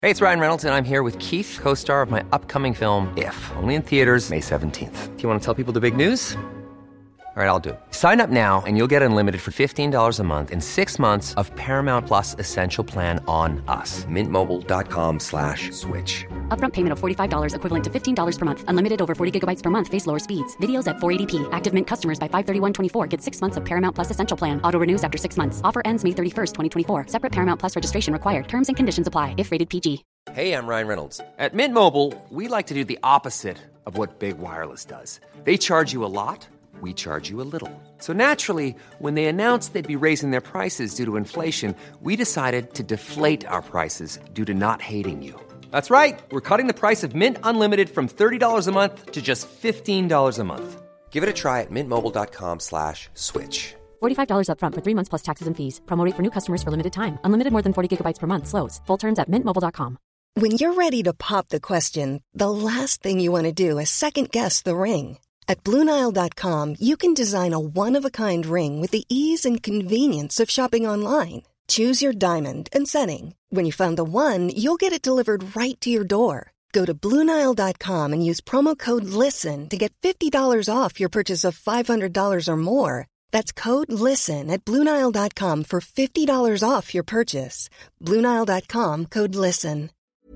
Hey, it's Ryan Reynolds, and I'm here with Keith, co-star of my upcoming film, If, only in theaters May 17th. Do you want to tell people the big news? All right, I'll do it. Sign up now and you'll get unlimited for $15 a month and 6 months of Paramount Plus Essential Plan on us. MintMobile.com/switch. Upfront payment of $45 equivalent to $15 per month. Unlimited over 40 gigabytes per month. Face lower speeds. Videos at 480p. Active Mint customers by 531.24 get 6 months of Paramount Plus Essential Plan. Auto renews after 6 months. Offer ends May 31st, 2024. Separate Paramount Plus registration required. Terms and conditions apply if rated PG. Hey, I'm Ryan Reynolds. At Mint Mobile, we like to do the opposite of what Big Wireless does. They charge you a lot. We charge you a little. So naturally, when they announced they'd be raising their prices due to inflation, we decided to deflate our prices due to not hating you. That's right. We're cutting the price of Mint Unlimited from $30 a month to just $15 a month. Give it a try at mintmobile.com/switch. $45 upfront for 3 months plus taxes and fees. Promo rate for new customers for limited time. Unlimited more than 40 gigabytes per month. Slows full terms at mintmobile.com. When you're ready to pop the question, the last thing you want to do is second-guess the ring. At BlueNile.com, you can design a one-of-a-kind ring with the ease and convenience of shopping online. Choose your diamond and setting. When you find the one, you'll get it delivered right to your door. Go to BlueNile.com and use promo code LISTEN to get $50 off your purchase of $500 or more. That's code LISTEN at BlueNile.com for $50 off your purchase. BlueNile.com, code LISTEN.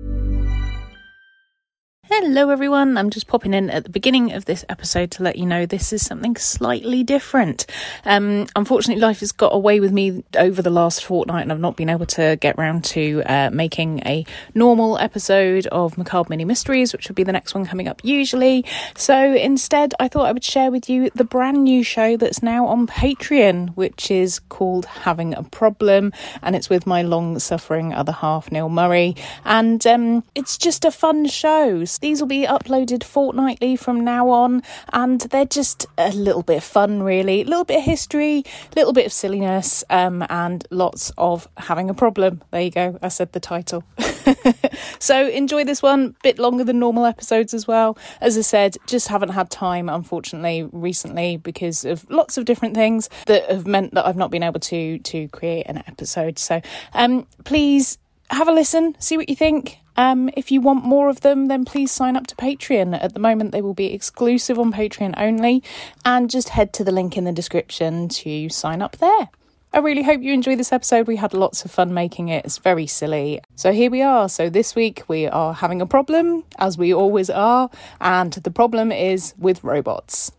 Hello everyone, I'm just popping in at the beginning of this episode to let you know this is something slightly different. Unfortunately, life has got away with me over the last fortnight and I've not been able to get round to making a normal episode of Macabre Mini Mysteries, which would be the next one coming up usually. So instead, I thought I would share with you the brand new show that's now on Patreon, which is called Having a Problem, and it's with my long-suffering other half, Neil Murray, and it's just a fun show. These will be uploaded fortnightly from now on, and they're just a little bit of fun, really. A little bit of history, a little bit of silliness, and lots of having a problem. There you go, I said the title. So enjoy this one, bit longer than normal episodes as well. As I said, just haven't had time, unfortunately, recently because of lots of different things that have meant that I've not been able to create an episode. So please have a listen, see what you think. If you want more of them, then please sign up to Patreon. At the moment, they will be exclusive on Patreon only, and just head to the link in the description to sign up there. I really hope you enjoy this episode. We had lots of fun making it. It's very silly. So here we are. So this week we are having a problem, as we always are, and the problem is with robots.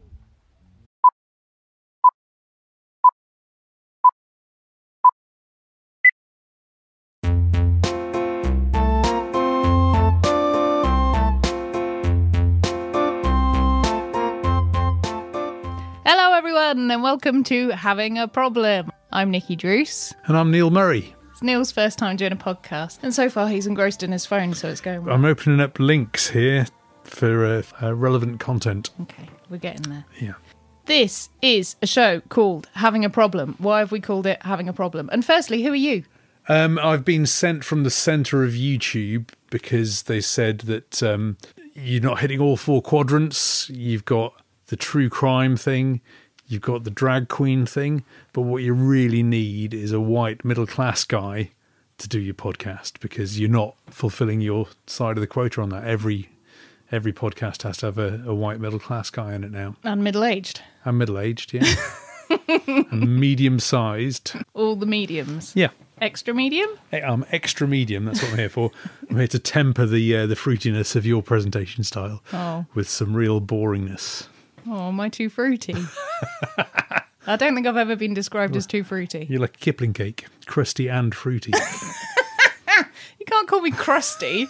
Hello everyone and welcome to Having a Problem. I'm Nikki Druce. And I'm Neil Murray. It's Neil's first time doing a podcast, and so far he's engrossed in his phone, so it's going well. I'm opening up links here for relevant content. Okay, we're getting there. Yeah. This is a show called Having a Problem. Why have we called it Having a Problem? And firstly, who are you? I've been sent from the centre of YouTube because they said that you're not hitting all four quadrants. You've got the true crime thing, you've got the drag queen thing, but what you really need is a white middle-class guy to do your podcast, because you're not fulfilling your side of the quota on that. Every podcast has to have a white middle-class guy in it now. And middle-aged. And middle-aged, yeah. And medium-sized. All the mediums. Yeah. Extra medium? I'm extra medium, that's what I'm here for. I'm here to temper the fruitiness of your presentation style with some real boringness. Oh, am I too fruity? I don't think I've ever been described as too fruity. You're like a Kipling cake, crusty and fruity. You can't call me crusty.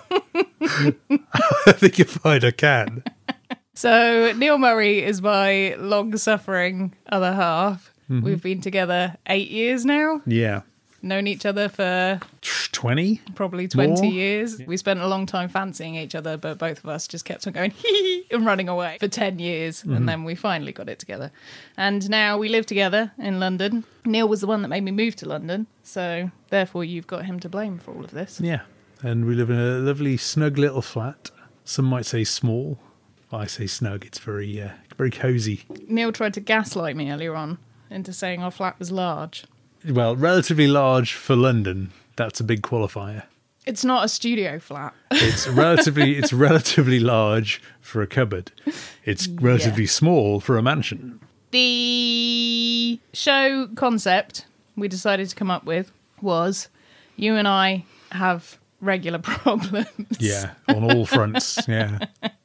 I think you're fine, I can. So, Neil Murray is my long-suffering other half. Mm-hmm. We've been together 8 years now. Yeah. Known each other for 20? Probably 20 more? Years. We spent a long time fancying each other, but both of us just kept on going hee and running away for 10 years. Mm-hmm. And then we finally got it together. And now we live together in London. Neil was the one that made me move to London. So therefore you've got him to blame for all of this. Yeah. And we live in a lovely snug little flat. Some might say small. I say snug. It's very cosy. Neil tried to gaslight me earlier on into saying our flat was large. Well, relatively large for London. That's a big qualifier. It's not a studio flat. It's relatively large for a cupboard. It's relatively small for a mansion. The show concept we decided to come up with was you and I have regular problems. Yeah, on all fronts. Yeah.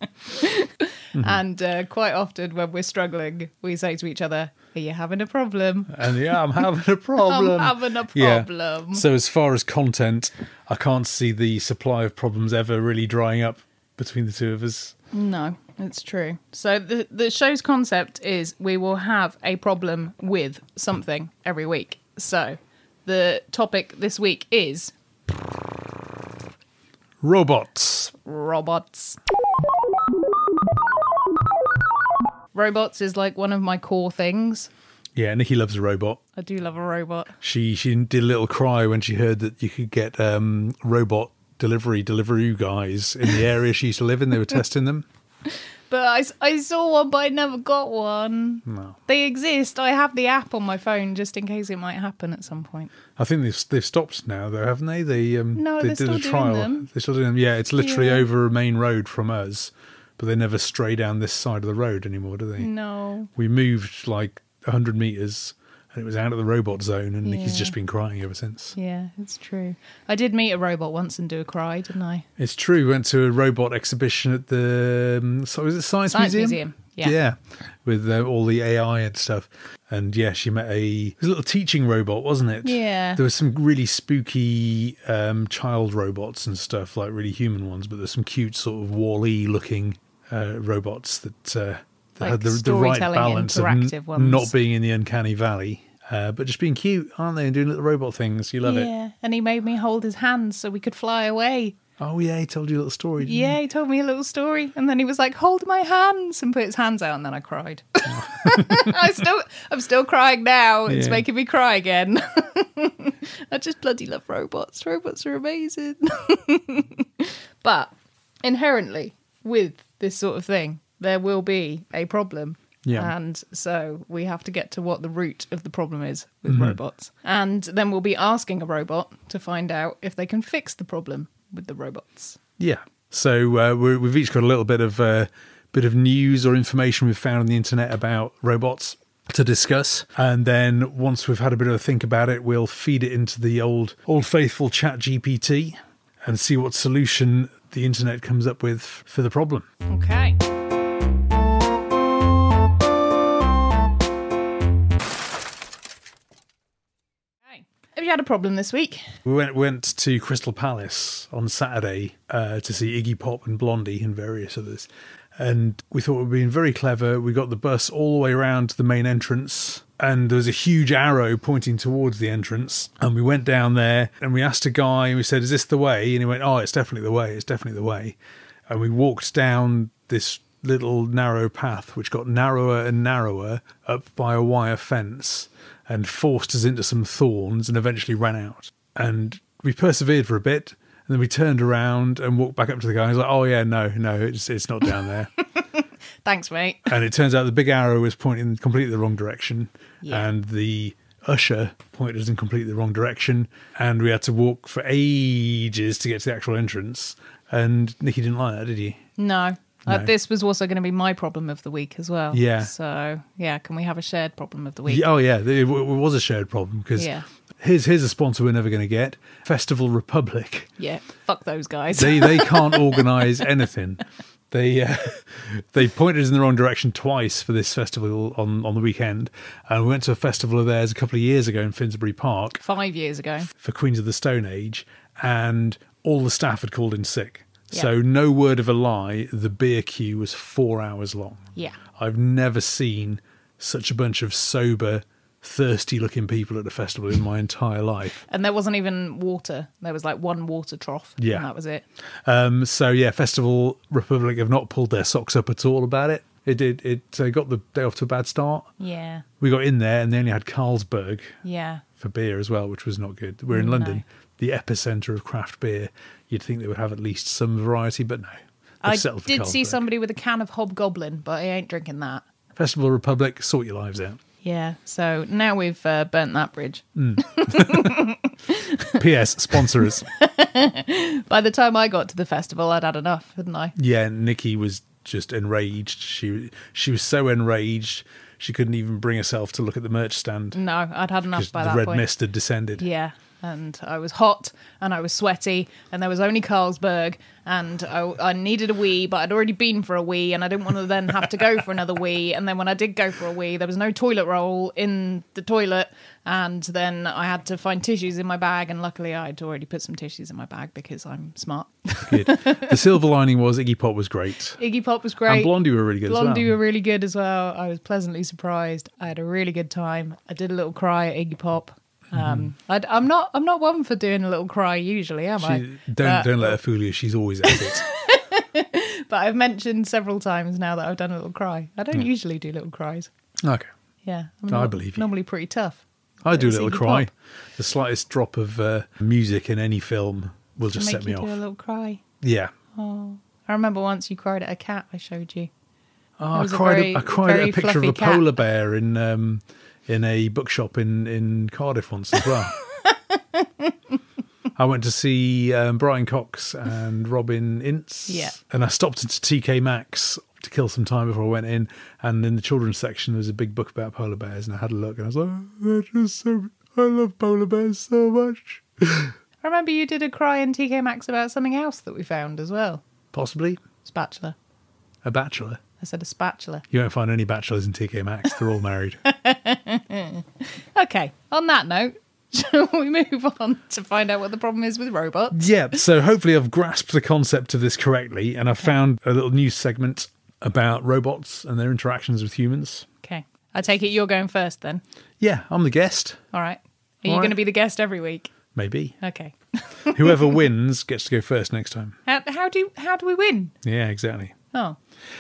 And quite often when we're struggling, we say to each other, are you having a problem? And I'm having a problem. I'm having a problem. Yeah. So as far as content, I can't see the supply of problems ever really drying up between the two of us. No, it's true. So the show's concept is we will have a problem with something every week. So the topic this week is... Robots. Robots is like one of my core things. Yeah, Nikki loves a robot. I do love a robot. She did a little cry when she heard that you could get robot delivery guys in the area she used to live in. They were testing them. But I saw one, but I never got one. No. They exist. I have the app on my phone just in case it might happen at some point. I think they've stopped now, though, haven't they? No, they they're did still a trial. doing them. They're still doing them. Yeah, it's literally over a main road from us, but they never stray down this side of the road anymore, do they? No. We moved like 100 metres and it was out of the robot zone, and Nikki's just been crying ever since. Yeah, it's true. I did meet a robot once and do a cry, didn't I? It's true. We went to a robot exhibition at the was it Science Museum? Yeah. With all the AI and stuff. And yeah, she met it was a little teaching robot, wasn't it? Yeah. There was some really spooky child robots and stuff, like really human ones, but there's some cute sort of Wall-E looking robots that Like had the right balance of ones. not being in the uncanny valley, but just being cute, aren't they? And doing little robot things. You love it. Yeah, and he made me hold his hands so we could fly away. Oh yeah, he told you a little story. Didn't Yeah, he told me a little story, and then he was like, "Hold my hands," and put his hands out, and then I cried. I'm still crying now. It's Yeah. making me cry again. I just bloody love robots. Robots are amazing. But inherently, with this sort of thing, there will be a problem. Yeah. And so we have to get to what the root of the problem is with robots. And then we'll be asking a robot to find out if they can fix the problem with the robots. Yeah. So we've each got a little bit of news or information we've found on the internet about robots to discuss, and then once we've had a bit of a think about it, we'll feed it into the old faithful ChatGPT and see what solution the internet comes up with for the problem. Okay. Have you had a problem this week? We went to Crystal Palace on Saturday to see Iggy Pop and Blondie and various others. And we thought we'd been very clever. We got the bus all the way around to the main entrance, and there was a huge arrow pointing towards the entrance. And we went down there and we asked a guy, and we said, "Is this the way?" And he went, "Oh, it's definitely the way. It's definitely the way." And we walked down this little narrow path, which got narrower and narrower up by a wire fence, and forced us into some thorns and eventually ran out. And we persevered for a bit, and then we turned around and walked back up to the guy. He was like, "Oh yeah, no, it's not down there." Thanks, mate. And it turns out the big arrow was pointing completely the wrong direction, Yeah. and the usher pointed us in completely the wrong direction, and we had to walk for ages to get to the actual entrance. And Nikki didn't like that, did you? No. No. This was also going to be my problem of the week as well. Yeah. So, yeah, can we have a shared problem of the week? Oh yeah, it was a shared problem because Yeah. here's a sponsor we're never going to get: Festival Republic. Yeah, fuck those guys. They can't organise anything. They pointed us in the wrong direction twice for this festival on the weekend, and we went to a festival of theirs a couple of years ago in Finsbury Park 5 years ago. for Queens of the Stone Age, and all the staff had called in sick. Yeah. So no word of a lie, the beer queue was 4 hours long. Yeah. I've never seen such a bunch of sober, thirsty-looking people at a festival in my entire life. And there wasn't even water. There was like one water trough. Yeah. And that was it. So yeah, Festival Republic have not pulled their socks up at all about it. It got the day off to a bad start. Yeah. We got in there and they only had Carlsberg Yeah. for beer as well, which was not good. We're in London, the epicenter of craft beer. You'd think they would have at least some variety, but no. I They've settled for did see Carlsberg. somebody with a can of Hobgoblin, but I ain't drinking that. Festival Republic, sort your lives out. Yeah, so now we've burnt that bridge. P.S. Sponsor us. By the time I got to the festival, I'd had enough, hadn't I? Yeah, Nikki was just enraged. She was so enraged she couldn't even bring herself to look at the merch stand. No, I'd had enough by that the red point. mist had descended. Yeah, and I was hot and I was sweaty and there was only Carlsberg and I needed a wee, but I'd already been for a wee and I didn't want to then have to go for another wee. And then when I did go for a wee, there was no toilet roll in the toilet, and then I had to find tissues in my bag, and luckily I'd already put some tissues in my bag because I'm smart. Good. The silver lining was Iggy Pop was great. Iggy Pop was great. And Blondie were really good Blondie as well. were really good as well. I was pleasantly surprised. I had a really good time. I did a little cry at Iggy Pop. I'm not one for doing a little cry usually, am I? Don't let her fool you. She's always at it. But I've mentioned several times now that I've done a little cry. I don't usually do little cries. Okay. Yeah, I believe you. Normally pretty tough. I do a It's little Iggy cry. Pop. The slightest drop of music in any film will just set me Make you off. do a little cry. Yeah. I remember once you cried at a cat I showed you. Oh, was I a cried very- at a very picture of fluffy a cat. polar bear in a bookshop in Cardiff once as well. I went to see Brian Cox and Robin Ince. Yeah. And I stopped into TK Maxx to kill some time before I went in. And in the children's section, there was a big book about polar bears. And I had a look and I was like, oh, they're just so... I love polar bears so much. I remember you did a cry in TK Maxx about something else that we found as well. Possibly Spatula. a bachelor. I said a spatula. You won't find any bachelors in TK Maxx. They're all married. Okay, on that note, shall we move on to find out what the problem is with robots? Yeah, so hopefully I've grasped the concept of this correctly, and I've found a little news segment about robots and their interactions with humans. Okay. I take it you're going first then. Yeah, I'm the guest. All right. Are you All right. going to be the guest every week? Maybe. Okay. Whoever wins gets to go first next time. How do we win? Yeah, exactly. Oh,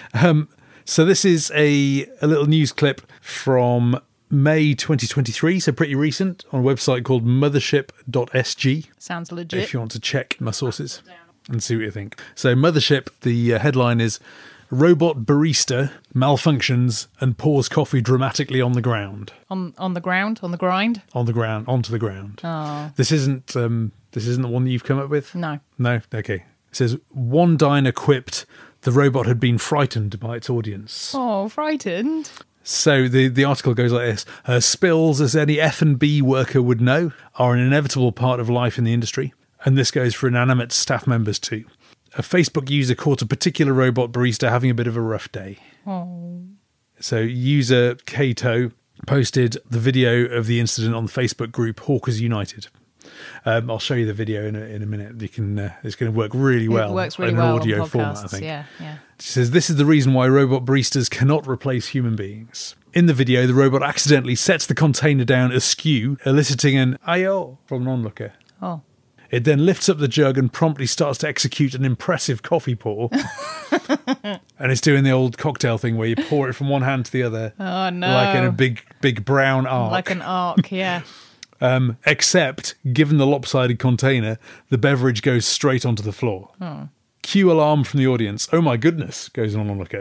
So this is a little news clip from May 2023, so pretty recent, on a website called mothership.sg. sounds legit. If you want to check my sources and see what you think. So Mothership, the headline is Robot Barista Malfunctions and Pours Coffee Dramatically on the Ground. On the ground, on the grind? Onto the ground. Oh, This isn't the one that you've come up with? no. No? Okay. It says, one diner quipped the robot had been frightened by its audience. Oh, frightened. So the article goes like this. Spills, as any F&B worker would know, are an inevitable part of life in the industry. And this goes for inanimate staff members too. A Facebook user caught a particular robot barista having a bit of a rough day. Oh. So user Kato posted the video of the incident on the Facebook group Hawkers United. I'll show you the video in a minute. You can. It's going to work really well. It works really in well an audio on podcasts. format, I think. Yeah. She says, this is the reason why robot baristas cannot replace human beings. In the video, the robot accidentally sets the container down askew, eliciting an "ayo" from an onlooker. Oh. It then lifts up the jug and promptly starts to execute an impressive coffee pour. And it's doing the old cocktail thing where you pour it from one hand to the other. Oh, no. Like in a big brown arc. Like an arc, yeah. Except, given the lopsided container, the beverage goes straight onto the floor. Oh. Cue alarm from the audience. Oh my goodness, goes on onlooker.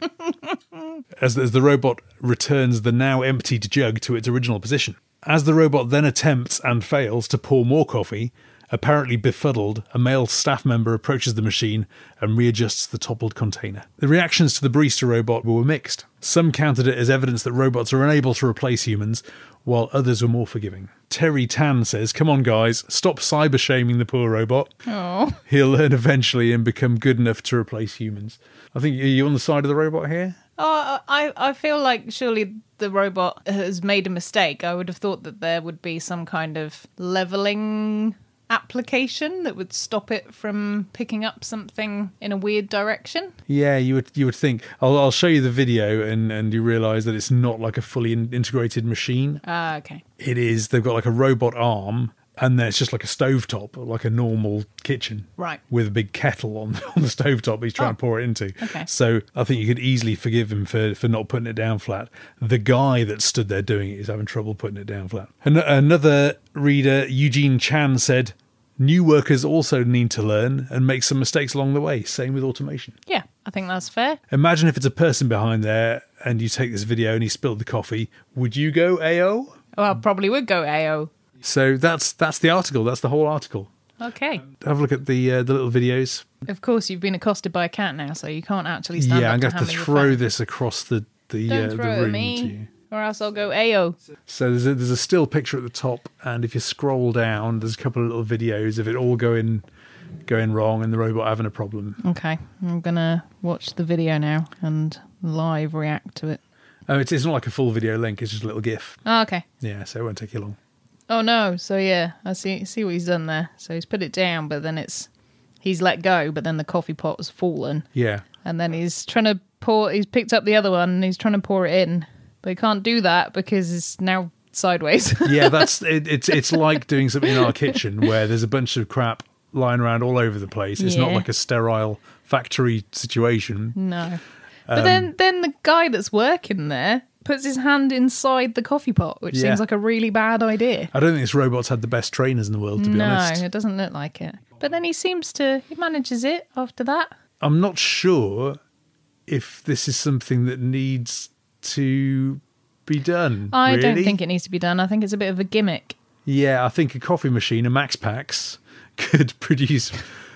as the robot returns the now emptied jug to its original position. As the robot then attempts and fails to pour more coffee, apparently befuddled, a male staff member approaches the machine and readjusts the toppled container. The reactions to the barista robot were mixed. Some counted it as evidence that robots are unable to replace humans, while others were more forgiving. Terry Tan says, come on guys, stop cyber-shaming the poor robot. Oh. He'll learn eventually and become good enough to replace humans. I think, are you on the side of the robot here? Oh, I feel like surely the robot has made a mistake. I would have thought that there would be some kind of leveling application that would stop it from picking up something in a weird direction. Yeah, you would think. I'll show you the video and you realise that it's not like a fully integrated machine. Okay. It is, they've got like a robot arm and then it's just like a stovetop, like a normal kitchen. Right. With a big kettle on the stovetop he's trying to pour it into. Okay. So I think you could easily forgive him for not putting it down flat. The guy that stood there doing it is having trouble putting it down flat. Another reader, Eugene Chan, said, new workers also need to learn and make some mistakes along the way. Same with automation. Yeah, I think that's fair. Imagine if it's a person behind there and you take this video and he spilled the coffee. Would you go AO? Well, I probably would go AO. So that's the article. That's the whole article. Okay. Have a look at the little videos. Of course, you've been accosted by a cat now, so you can't actually stand Yeah, up I'm to going to have hand to me your throw phone. this across the Don't throw it at room me, to you. or else I'll go AO. So there's a still picture at the top, and if you scroll down, there's a couple of little videos of it all going wrong and the robot having a problem. Okay, I'm going to watch the video now and live react to it. Oh, it's not like a full video link, it's just a little GIF. Oh, okay. Yeah, so it won't take you long. Oh no, so yeah, I see what he's done there. So he's put it down, but then he's let go, but then the coffee pot has fallen. Yeah. And then he's picked up the other one and he's trying to pour it in. But he can't do that because it's now sideways. Yeah, it's like doing something in our kitchen where there's a bunch of crap lying around all over the place. It's not Yeah. like a sterile factory situation. No. But then the guy that's working there puts his hand inside the coffee pot, which Yeah. seems like a really bad idea. I don't think this robot's had the best trainers in the world, to be honest. No, it doesn't look like it. But then he manages it after that. I'm not sure if this is something that needs to be done. I don't really. think it needs to be done. I think it's a bit of a gimmick. Yeah, I think a coffee machine, a Max Pax, could produce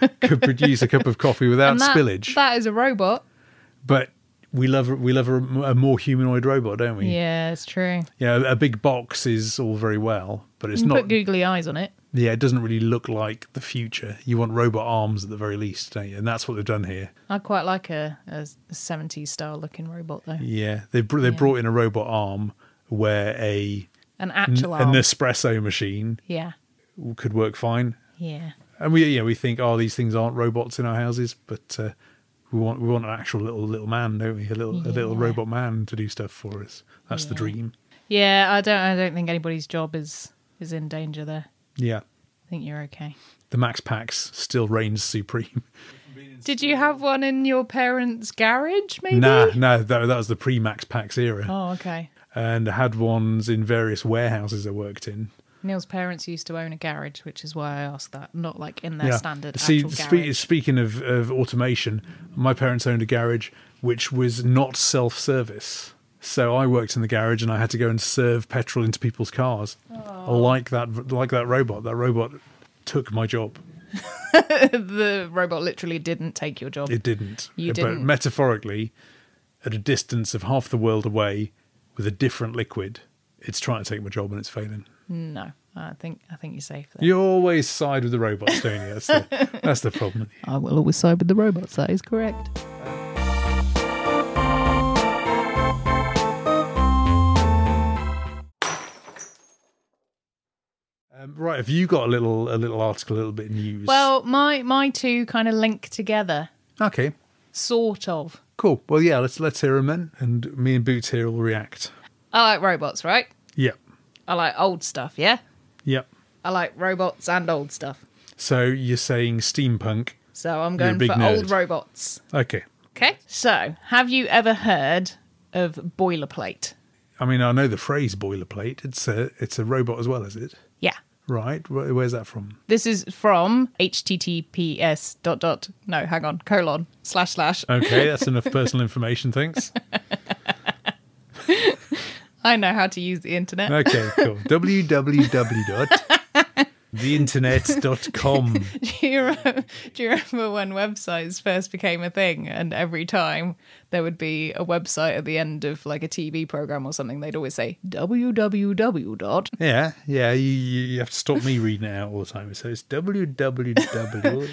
a cup of coffee without And spillage. That is a robot. But we love a more humanoid robot, don't we? Yeah, it's true. Yeah, a big box is all very well, but it's You can not. put googly eyes on it. Yeah, it doesn't really look like the future. You want robot arms at the very least, don't you? And that's what they've done here. I quite like a 70s style looking robot though. Yeah, they brought in a robot arm where An actual arm. an espresso machine Yeah. could work fine. Yeah. And we think, oh, these things aren't robots in our houses, but we want an actual little man, don't we? A little robot man to do stuff for us. That's the dream. Yeah, I don't think anybody's job is in danger there. Yeah, I think you're okay. the Max Pax still reigns supreme. Did you have one in your parents' garage, maybe? No, that was the pre-Max Pax era. Oh, okay. And I had ones in various warehouses I worked in. Neil's parents used to own a garage, which is why I asked that. Not like in their standard See, actual garage. speaking of automation, my parents owned a garage which was not self-service. So I worked in the garage and I had to go and serve petrol into people's cars. Like that robot. That robot took my job. The robot literally didn't take your job. It didn't. You But didn't. metaphorically, at a distance of half the world away with a different liquid, it's trying to take my job and it's failing. No, I think you're safe there. You always side with the robots, don't you? That's the problem. I will always side with the robots. That is correct. Right, have you got a little article, a little bit of news? Well, my two kind of link together, Okay, sort of. cool. Well, yeah, let's hear them then, and me and Boots here will react. I like robots, right? Yep, I like old stuff, yeah? yep. I like robots and old stuff. So you're saying steampunk? So I'm You're a going big for nerd. old robots. Okay. Okay. So, have you ever heard of boilerplate? I mean, I know the phrase boilerplate. It's a robot as well, is it? Yeah. Right. Where's that from? This is from https:// Okay, that's enough personal information. Thanks. I know how to use the internet. Okay, cool. www.theinternet.com. Do you remember when websites first became a thing, and every time there would be a website at the end of like a TV program or something, they'd always say www. Yeah. You have to stop me reading it out all the time. So it's www.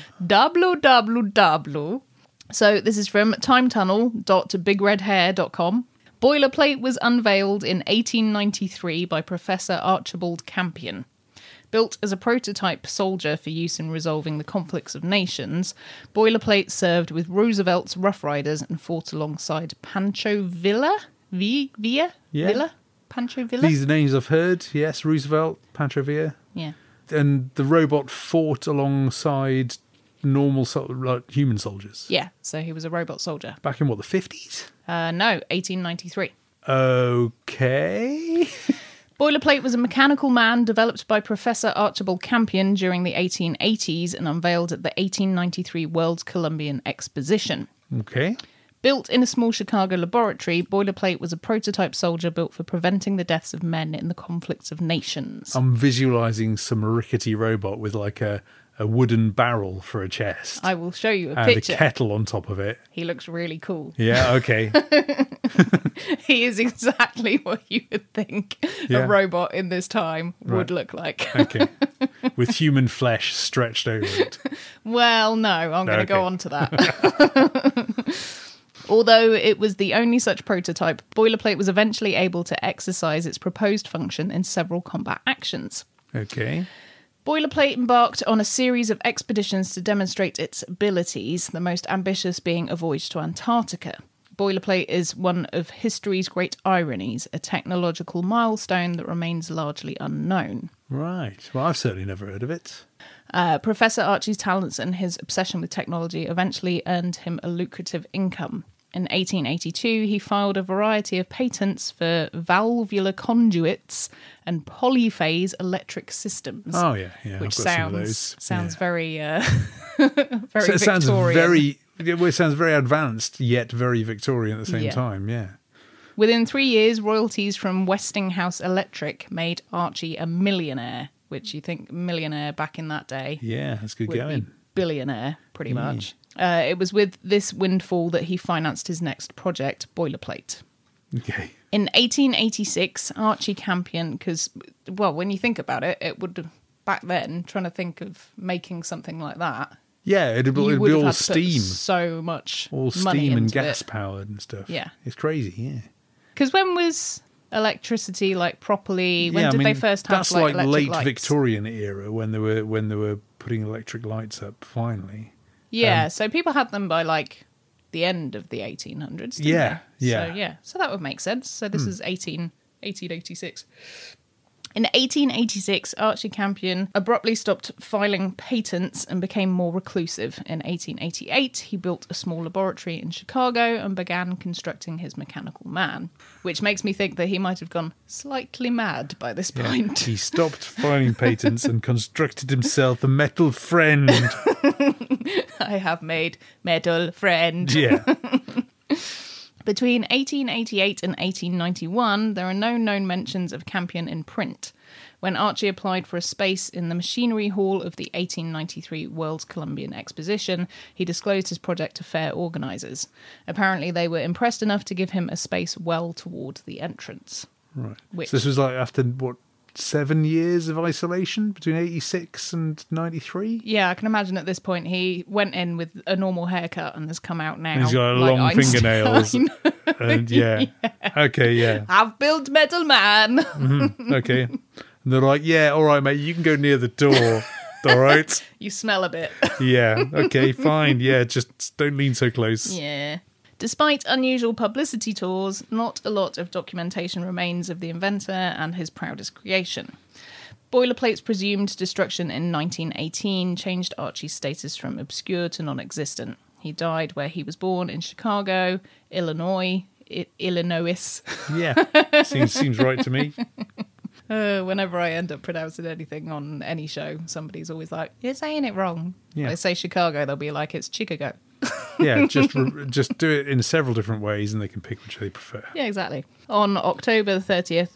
www. So this is from timetunnel.bigredhair.com. Boilerplate was unveiled in 1893 by Professor Archibald Campion. Built as a prototype soldier for use in resolving the conflicts of nations, Boilerplate served with Roosevelt's Rough Riders and fought alongside Pancho Villa? Yeah. Villa? Pancho Villa? These are names I've heard. Yes, Roosevelt, Pancho Villa. Yeah. And the robot fought alongside normal human soldiers. Yeah, so he was a robot soldier. Back in what, the 50s? No, 1893. Okay. Boilerplate was a mechanical man developed by Professor Archibald Campion during the 1880s and unveiled at the 1893 World Columbian Exposition. Okay. Built in a small Chicago laboratory, Boilerplate was a prototype soldier built for preventing the deaths of men in the conflicts of nations. I'm visualising some rickety robot with like a wooden barrel for a chest. I will show you a and picture. a kettle on top of it. He looks really cool. Yeah, okay. He is exactly what you would think Yeah. a robot in this time would Right. look like. Okay. With human flesh stretched over it. Well, no, I'm going to go Okay. on to that. Although it was the only such prototype, Boilerplate was eventually able to exercise its proposed function in several combat actions. Okay. Boilerplate embarked on a series of expeditions to demonstrate its abilities, the most ambitious being a voyage to Antarctica. Boilerplate is one of history's great ironies, a technological milestone that remains largely unknown. Right. Well, I've certainly never heard of it. Professor Archie's talents and his obsession with technology eventually earned him a lucrative income. In 1882, he filed a variety of patents for valvular conduits and polyphase electric systems. Oh, yeah. Which I've got some of those. sounds Yeah. very, very So it sounds Victorian. it sounds very advanced, yet very Victorian at the same Yeah. time, yeah. Within 3 years, royalties from Westinghouse Electric made Archie a millionaire, which you think millionaire back in that day Yeah, that's good would going. be billionaire, pretty much. It was with this windfall that he financed his next project, Boilerplate. Okay. In 1886, Archie Campion, because, well, when you think about it, it would, back then, trying to think of making something like that, Yeah, it'd be you would have all had to put steam. so much All money steam and into gas it. powered and stuff. Yeah. It's crazy, yeah. Because when was electricity like properly? When yeah, did I they mean, first have that's like electric late lights? Victorian era when they were putting electric lights up finally. Yeah, so people had them by like the end of the 1800s. Didn't Yeah, they? yeah. So yeah, so that would make sense. So this is 1886. In 1886, Archie Campion abruptly stopped filing patents and became more reclusive. In 1888, he built a small laboratory in Chicago and began constructing his mechanical man, which makes me think that he might have gone slightly mad by this point. He stopped filing patents and constructed himself a metal friend. I have made metal friend. Yeah. Between 1888 and 1891, there are no known mentions of Campion in print. When Archie applied for a space in the machinery hall of the 1893 World's Columbian Exposition, he disclosed his project to fair organisers. Apparently, they were impressed enough to give him a space well toward the entrance. Right. Which- So this was like after, 7 years of isolation between 86 and 93? Yeah, I can imagine at this point he went in with a normal haircut and has come out now. And he's got like long Einstein. fingernails. And yeah. Okay, yeah. I've built Metal Man. Okay. And they're like, yeah, all right, mate, you can go near the door. All right. You smell a bit. Yeah. Okay, fine. Yeah, just don't lean so close. Yeah. Despite unusual publicity tours, not a lot of documentation remains of the inventor and his proudest creation. Boilerplate's presumed destruction in 1918 changed Archie's status from obscure to non-existent. He died where he was born in Chicago, Illinois. Illinois. Yeah. Seems right to me. Whenever I end up pronouncing anything on any show, somebody's always like, "You're saying it wrong." Yeah. I say Chicago, they'll be like, "It's Chicago." Yeah, just do it in several different ways and they can pick which they prefer. Yeah, exactly. On October 30th,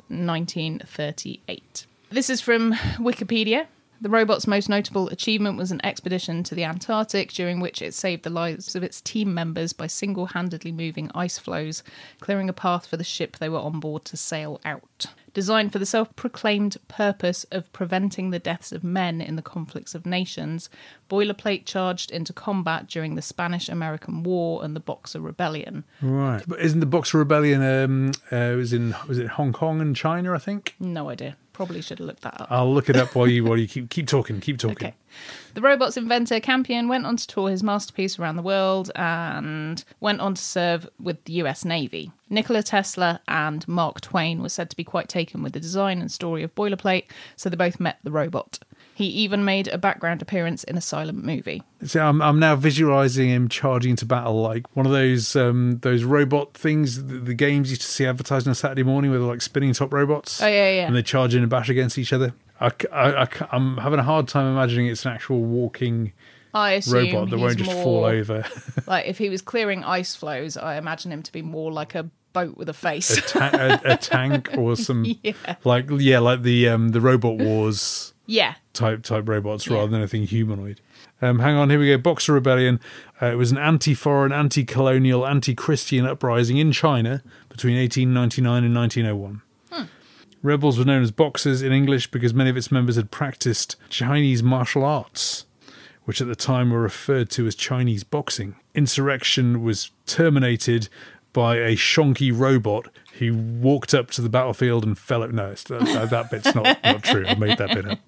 1938. This is from Wikipedia. The robot's most notable achievement was an expedition to the Antarctic, during which it saved the lives of its team members by single-handedly moving ice floes, clearing a path for the ship they were on board to sail out. Designed for the self-proclaimed purpose of preventing the deaths of men in the conflicts of nations, Boilerplate charged into combat during the Spanish-American War and the Boxer Rebellion. Right. But isn't the Boxer Rebellion was it Hong Kong and China, I think? No idea. Probably should have looked that up. I'll look it up while you keep talking. Okay. The robot's inventor, Campion, went on to tour his masterpiece around the world and went on to serve with the US Navy. Nikola Tesla and Mark Twain were said to be quite taken with the design and story of Boilerplate, so they both met the robot. He even made a background appearance in a silent movie. So I'm now visualizing him charging into battle like one of those robot things, the games you used to see advertised on a Saturday morning where they're like spinning top robots. Oh, yeah. And they charge in and bash against each other. I'm having a hard time imagining it's an actual walking I assume robot that he's won't just more, fall over. Like if he was clearing ice flows, I imagine him to be more like a boat with a face. a tank or some like the Robot Wars type robots rather than anything humanoid. Hang on, here we go. Boxer Rebellion. It was an anti-foreign, anti-colonial, anti-Christian uprising in China between 1899 and 1901. Rebels were known as Boxers in English because many of its members had practiced Chinese martial arts, which at the time were referred to as Chinese boxing. Insurrection was terminated by a shonky robot who walked up to the battlefield and fell. No, that bit's not true. I made that bit up.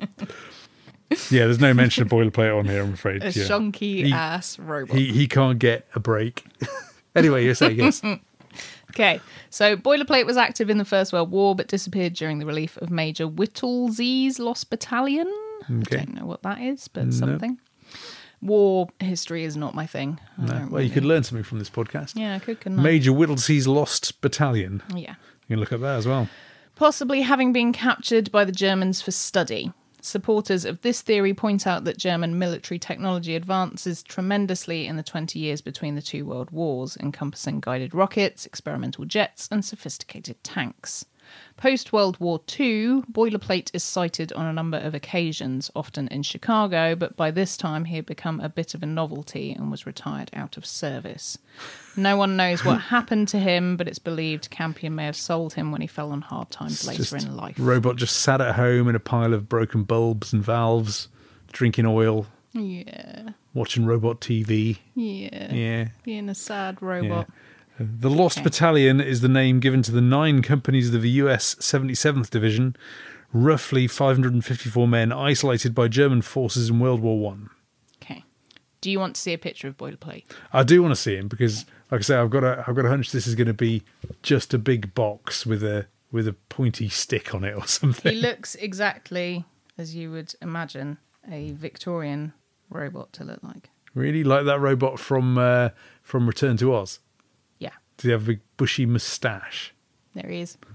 Yeah, there's no mention of boilerplate on here, I'm afraid. A shonky ass robot. He can't get a break. Anyway, you say yes. Okay, so boilerplate was active in the First World War but disappeared during the relief of Major Whittlesey's Lost Battalion. Okay. I don't know what that is, but something. War history is not my thing. Well, you could learn something from this podcast. Yeah, I could, couldn't I? Major Whittlesey's Lost Battalion. Yeah. You can look up that as well. Possibly having been captured by the Germans for study. Supporters of this theory point out that German military technology advances tremendously in the 20 years between the two world wars, encompassing guided rockets, experimental jets, and sophisticated tanks. Post-World War II, boilerplate is cited on a number of occasions, often in Chicago, but by this time he had become a bit of a novelty and was retired out of service. No one knows what happened to him, but it's believed Campion may have sold him when he fell on hard times later in life. Robot just sat at home in a pile of broken bulbs and valves, drinking oil. Yeah. Watching robot TV. Yeah. Being a sad robot. Yeah. The Lost Battalion is the name given to the 9 companies of the US 77th Division, roughly 554 men isolated by German forces in World War I. Okay. Do you want to see a picture of boilerplate? I do want to see him because, like I say, I've got a hunch this is going to be just a big box with a pointy stick on it or something. He looks exactly as you would imagine a Victorian robot to look like. Really? Like that robot from Return to Oz? Yeah. Does he have a big bushy moustache? There he is.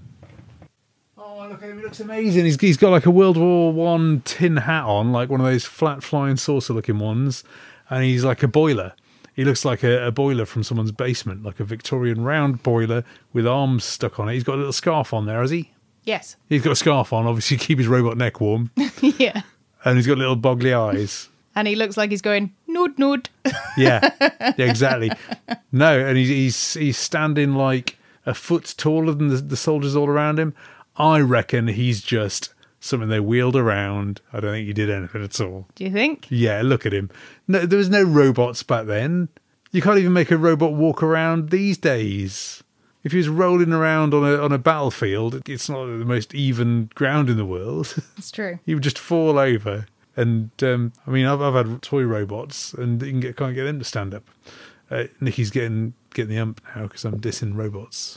Oh, look at him. He looks amazing. He's got like a World War I tin hat on, like one of those flat flying saucer looking ones. And he's like a boiler. He looks like a boiler from someone's basement, like a Victorian round boiler with arms stuck on it. He's got a little scarf on there, has he? Yes. He's got a scarf on, obviously to keep his robot neck warm. Yeah. And he's got little boggly eyes. And he looks like he's going, nud, nud. Yeah, exactly. No, and he's standing like a foot taller than the soldiers all around him. I reckon he's just something they wheeled around. I don't think he did anything at all. Do you think? Yeah, look at him. No, there was no robots back then. You can't even make a robot walk around these days. If he was rolling around on a battlefield, it's not the most even ground in the world. It's true. He would just fall over. And I mean, I've had toy robots, and you can't get them to stand up. Nikki's getting the ump now because I'm dissing robots.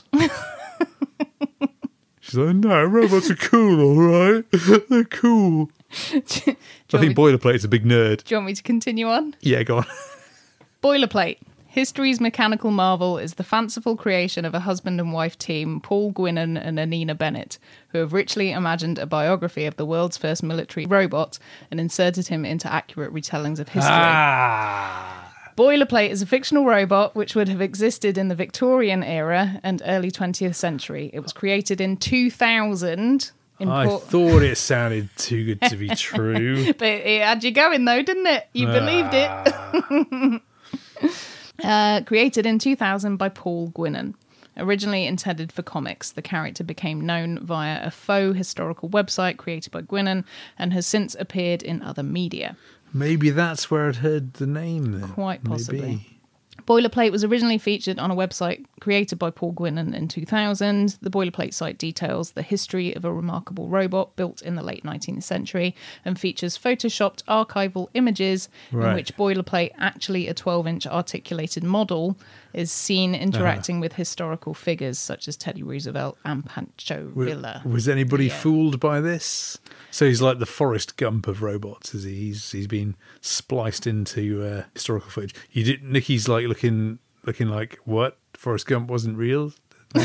She's like, no, robots are cool, all right. They're cool. I think Boilerplate's a big nerd. Do you want me to continue on? Yeah, go on. Boilerplate. History's mechanical marvel is the fanciful creation of a husband and wife team, Paul Gwinnen and Anina Bennett, who have richly imagined a biography of the world's first military robot and inserted him into accurate retellings of history. Boilerplate is a fictional robot which would have existed in the Victorian era and early 20th century. It was created in 2000. I thought it sounded too good to be true. But it had you going though, didn't it? You believed it. Created in 2000 by Paul Gwinnen. Originally intended for comics, the character became known via a faux historical website created by Gwinnen and has since appeared in other media. Maybe that's where I'd heard the name then. Quite possibly. Maybe. Boilerplate was originally featured on a website created by Paul Gwinnen in 2000. The Boilerplate site details the history of a remarkable robot built in the late 19th century and features photoshopped archival images in which Boilerplate, actually a 12-inch articulated model, is seen interacting with historical figures such as Teddy Roosevelt and Pancho Villa. Was anybody fooled by this? So he's like the Forrest Gump of robots, is he? He's been spliced into historical footage. Nikki's like looking like, what? Forrest Gump wasn't real? No?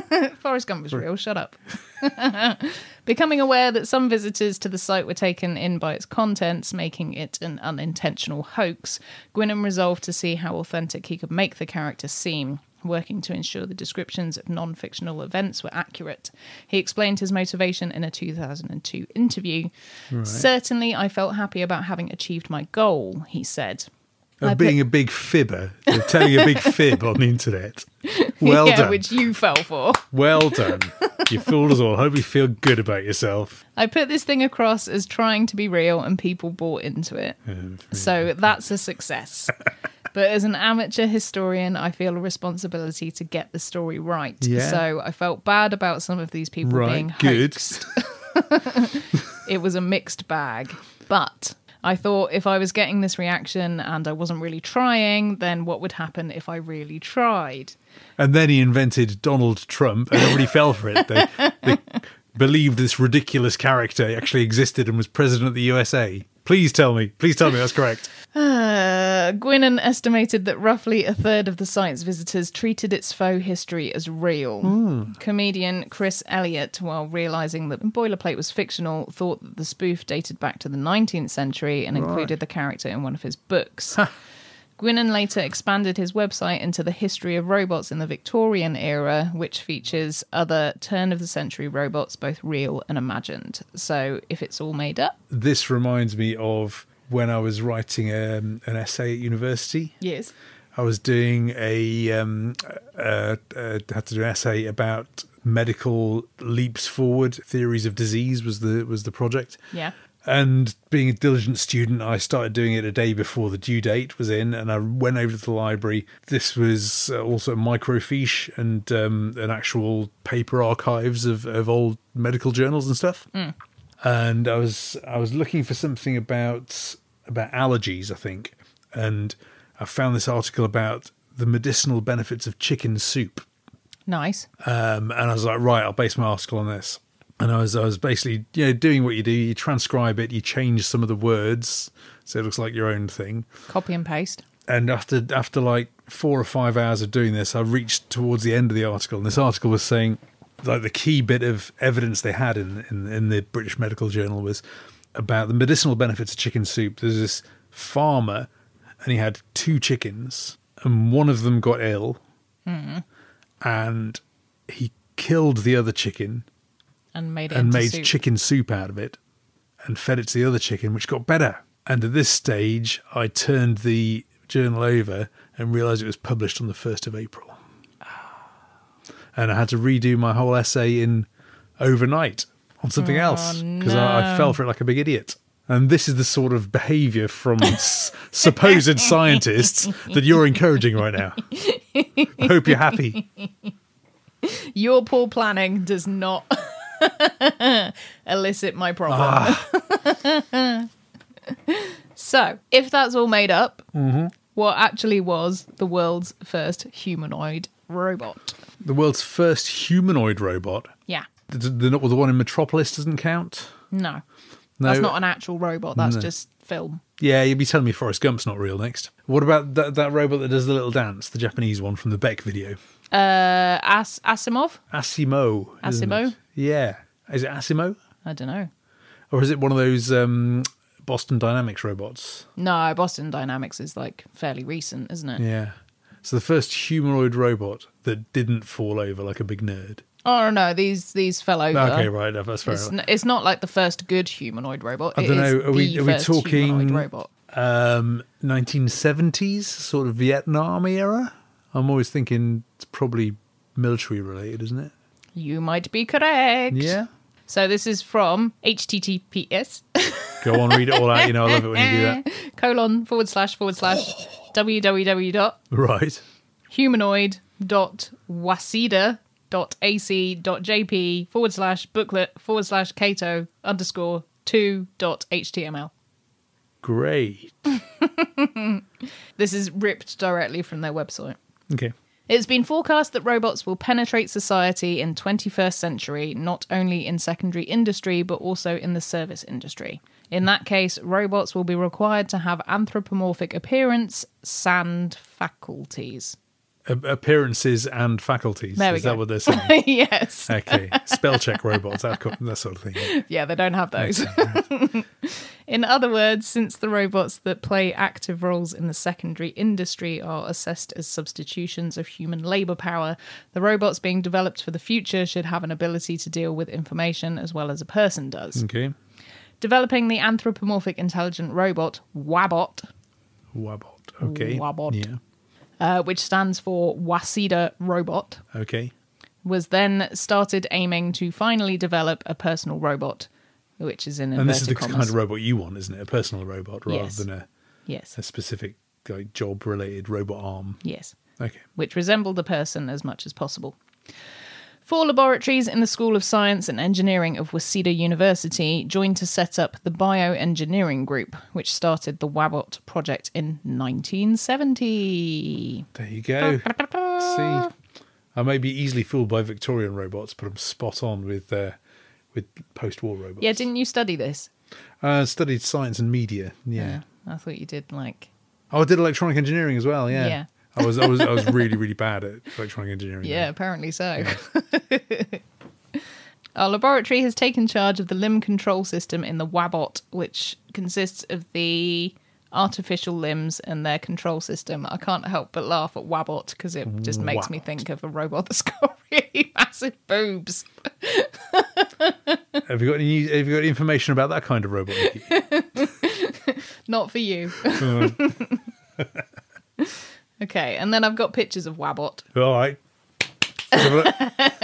Forrest Gump was real, shut up. Becoming aware that some visitors to the site were taken in by its contents, making it an unintentional hoax, Gwynnon resolved to see how authentic he could make the character seem, working to ensure the descriptions of non-fictional events were accurate. He explained his motivation in a 2002 interview. Right. Certainly, I felt happy about having achieved my goal, he said. Of being a big fibber, of telling a big fib on the internet. Well done. Which you fell for. Well done. You fooled us all. Hope you feel good about yourself. I put this thing across as trying to be real and people bought into it. So that's a success. But as an amateur historian, I feel a responsibility to get the story right. Yeah. So I felt bad about some of these people being hoaxed. It was a mixed bag. But I thought if I was getting this reaction and I wasn't really trying, then what would happen if I really tried? And then he invented Donald Trump and everybody fell for it. They believed this ridiculous character actually existed and was president of the USA. Please tell me that's correct. Gwynnon estimated that roughly a third of the site's visitors treated its faux history as real. Comedian Chris Elliott, while realising that Boilerplate was fictional, thought that the spoof dated back to the 19th century and included the character in one of his books. Gwynnon later expanded his website into the history of robots in the Victorian era, which features other turn-of-the-century robots, both real and imagined. So if it's all made up... This reminds me of when I was writing an essay at university. Yes. I was doing had to do an essay about medical leaps forward, theories of disease was the project. Yeah. And being a diligent student, I started doing it a day before the due date was in, and I went over to the library. This was also microfiche and an actual paper archives of old medical journals and stuff. And I was looking for something about allergies, I think, and I found this article about the medicinal benefits of chicken soup. Nice. And I was like, right, I'll base my article on this. And I was basically, doing what you do. You transcribe it, you change some of the words, so it looks like your own thing. Copy and paste. And after like 4 or 5 hours of doing this, I reached towards the end of the article, and this article was saying, like, the key bit of evidence they had in the British Medical Journal was about the medicinal benefits of chicken soup. There's this farmer, and he had 2 chickens, and one of them got ill, and he killed the other chicken. And made soup. Chicken soup out of it and fed it to the other chicken, which got better. And at this stage, I turned the journal over and realised it was published on the 1st of April. And I had to redo my whole essay in overnight on something else because I fell for it like a big idiot. And this is the sort of behaviour from supposed scientists that you're encouraging right now. I hope you're happy. Your poor planning does not... elicit my problem. So, if that's all made up, what actually was the world's first humanoid robot? The world's first humanoid robot? Yeah. The one in Metropolis doesn't count? No. That's not an actual robot. That's just film. Yeah, you'd be telling me Forrest Gump's not real next. What about that robot that does the little dance, the Japanese one from the Beck video? Asimov? Asimo? Yeah. Is it Asimo? I don't know. Or is it one of those Boston Dynamics robots? No, Boston Dynamics is like fairly recent, isn't it? Yeah. So the first humanoid robot that didn't fall over like a big nerd. Oh, no, these fell over. Okay, right. That's fair enough. It's not like the first good humanoid robot. I don't know. Are we talking robot. 1970s, sort of Vietnam era? I'm always thinking it's probably military related, isn't it? You might be correct. Yeah. So this is from HTTPS. Go on, read it all out. I love it when you do that. :// Right. humanoid.wasida.ac.jp/booklet/Cato_2.html. Great. This is ripped directly from their website. Okay. It's been forecast that robots will penetrate society in 21st century, not only in secondary industry, but also in the service industry. In that case, robots will be required to have anthropomorphic appearance and faculties. Appearances and faculties. There we Is go. that what they're saying? Yes. Okay. Spell check robots, that sort of thing. Yeah, they don't have those. Okay. In other words, since the robots that play active roles in the secondary industry are assessed as substitutions of human labour power, the robots being developed for the future should have an ability to deal with information as well as a person does. Okay. Developing the anthropomorphic intelligent robot, WABOT, Okay. Wabot. Yeah. which stands for Waseda Robot, Okay. was then started aiming to finally develop a personal robot, which is in And this is the inverted kind commas. of robot you want, isn't it? A personal robot rather Yes. than a Yes, specific like job-related robot arm. yes. Okay. Which resembled the person as much as possible. 4 laboratories in the School of Science and Engineering of Waseda University joined to set up the Bioengineering Group, which started the WABOT project in 1970. There you go. See, I may be easily fooled by Victorian robots, but I'm spot on with post-war robots. Yeah, didn't you study this? Studied science and media. Yeah. I thought you did, like... Oh, I did electronic engineering as well. Yeah. Yeah. I was really, really bad at electronic engineering. Yeah, apparently so. Our laboratory has taken charge of the limb control system in the WABOT, which consists of the artificial limbs and their control system. I can't help but laugh at WABOT because it just makes me WABOT. think of a robot that's got really massive boobs. Have you got any information about that kind of robot, Nikki? Not for you. Okay, and then I've got pictures of WABOT. All right. Let's have a look.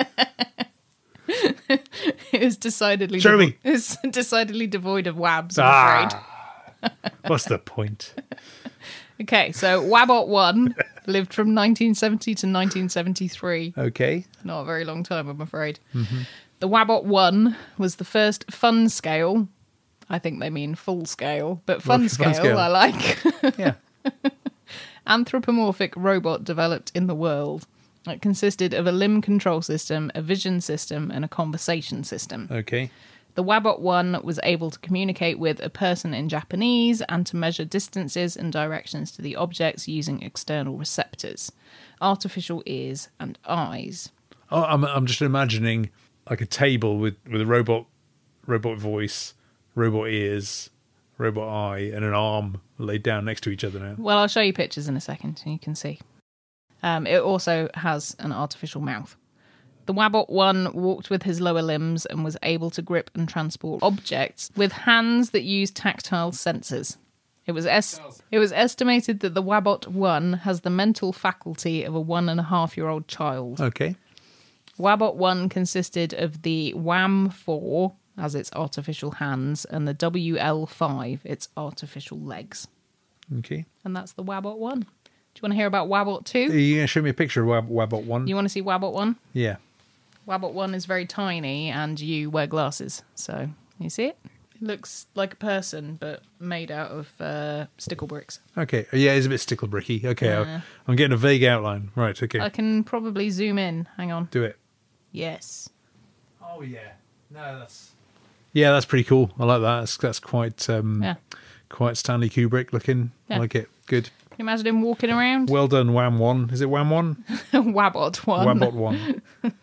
It's decidedly Show me. It's decidedly devoid of WABs, I'm afraid. What's the point? Okay, so WABOT 1 lived from 1970 to 1973. Okay. Not a very long time, I'm afraid. Mm-hmm. The WABOT 1 was the first fun scale. I think they mean full scale, but fun scale I like. Yeah. Anthropomorphic robot developed in the world. It consisted of a limb control system, a vision system, and a conversation system. Okay. The WABOT 1 was able to communicate with a person in Japanese and to measure distances and directions to the objects using external receptors, artificial ears and eyes. Oh, I'm just imagining like a table with a robot voice, robot ears, robot eye, and an arm laid down next to each other now. Well, I'll show you pictures in a second so you can see. It also has an artificial mouth. The WABOT 1 walked with his lower limbs and was able to grip and transport objects with hands that used tactile sensors. It was estimated that the WABOT 1 has the mental faculty of a 1.5-year-old child. Okay. WABOT 1 consisted of the WAM4 as its artificial hands and the WL5 its artificial legs. Okay. And that's the WABOT 1. Do you want to hear about WABOT 2? Are you going to show me a picture of WABOT 1? You want to see WABOT 1? Yeah. WABOT 1 is very tiny and you wear glasses. So, you see it? It looks like a person, but made out of stickle bricks. Okay. Yeah, it's a bit sticklebricky. Okay. I'm getting a vague outline. Right. Okay. I can probably zoom in. Hang on. Do it. Yes. Oh, yeah. No, that's... Yeah, that's pretty cool. I like that. That's quite quite Stanley Kubrick looking. Yeah. I like it. Good. Can you imagine him walking around? Well done, Wham 1. Is it Wham 1? WABOT 1. WABOT 1.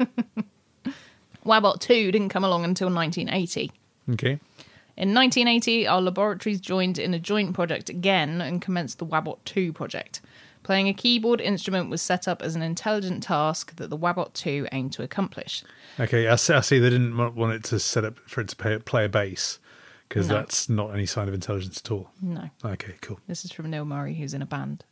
WABOT 2 didn't come along until 1980. Okay. In 1980, our laboratories joined in a joint project again and commenced the WABOT 2 project. Playing a keyboard instrument was set up as an intelligent task that the WABOT 2 aimed to accomplish. Okay, I see they didn't want it to set up for it to play a bass, because No. that's not any sign of intelligence at all. No. Okay, cool. This is from Neil Murray, who's in a band.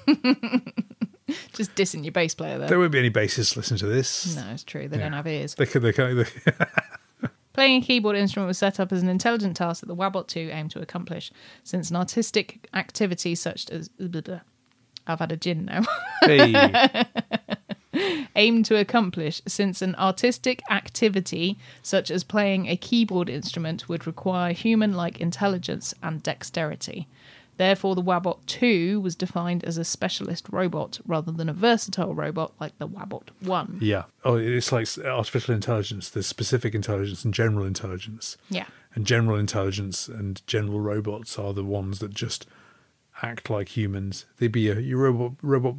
Just dissing your bass player there. There won't be any bassists listening to this. No, it's true. They don't have ears. They can't. Playing a keyboard instrument was set up as an intelligent task that the WABOT 2 aimed to accomplish, since an artistic activity such as... I've had a gin now. Hey. Aimed to accomplish, since an artistic activity such as playing a keyboard instrument would require human-like intelligence and dexterity. Therefore, the WABOT 2 was defined as a specialist robot rather than a versatile robot like the WABOT 1. Yeah. Oh, it's like artificial intelligence. There's specific intelligence and general intelligence. Yeah. And general intelligence and general robots are the ones that just act like humans. They'd be your robot buddy.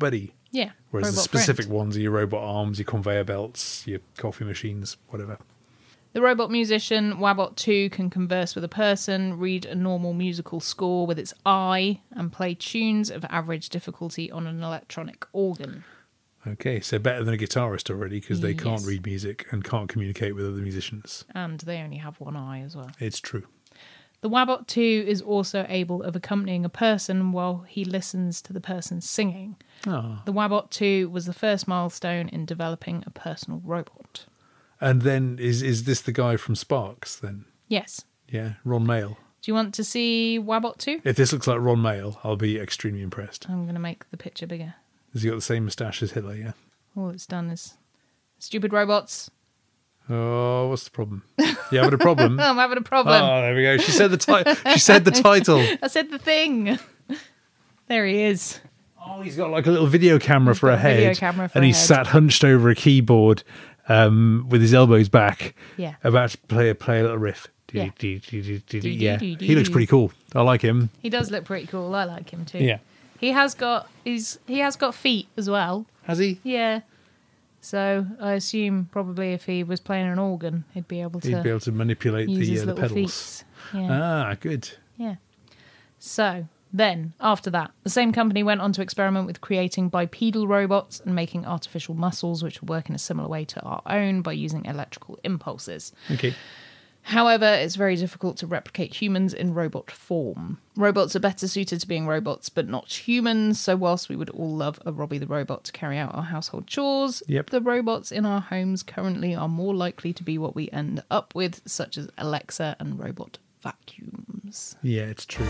Yeah. Whereas the robot specific friend. ones are your robot arms, your conveyor belts, your coffee machines, whatever. The robot musician, Wabot 2, can converse with a person, read a normal musical score with its eye, and play tunes of average difficulty on an electronic organ. Okay, so better than a guitarist already, because they can't Yes. read music and can't communicate with other musicians. And they only have one eye as well. It's true. The Wabot 2 is also able of accompanying a person while he listens to the person singing. Oh. The Wabot 2 was the first milestone in developing a personal robot. And then, is this the guy from Sparks, then? Yes. Yeah, Ron Mail. Do you want to see Wabot 2? If this looks like Ron Mail, I'll be extremely impressed. I'm going to make the picture bigger. Has he got the same moustache as Hitler, yeah? All it's done is stupid robots. Oh, what's the problem? You having a problem? I'm having a problem. Oh, there we go. She said the She said the title. I said the thing. There he is. Oh, he's got like a little video camera for a got a video head, camera for and a he's head. sat hunched over a keyboard with his elbows back, Yeah. about to play a little riff. Yeah. Yeah, he looks pretty cool. I like him. He does look pretty cool. I like him too. Yeah. He has got feet as well. Has he? Yeah. So I assume probably if he was playing an organ, he'd be able He'd be able to manipulate use his the little pedals. feet. Yeah. Ah, good. Yeah. So then, after that, the same company went on to experiment with creating bipedal robots and making artificial muscles, which will work in a similar way to our own by using electrical impulses. Okay. However, it's very difficult to replicate humans in robot form. Robots are better suited to being robots, but not humans, so whilst we would all love a Robbie the Robot to carry out our household chores, Yep. the robots in our homes currently are more likely to be what we end up with, such as Alexa and robot vacuums. Yeah, it's true.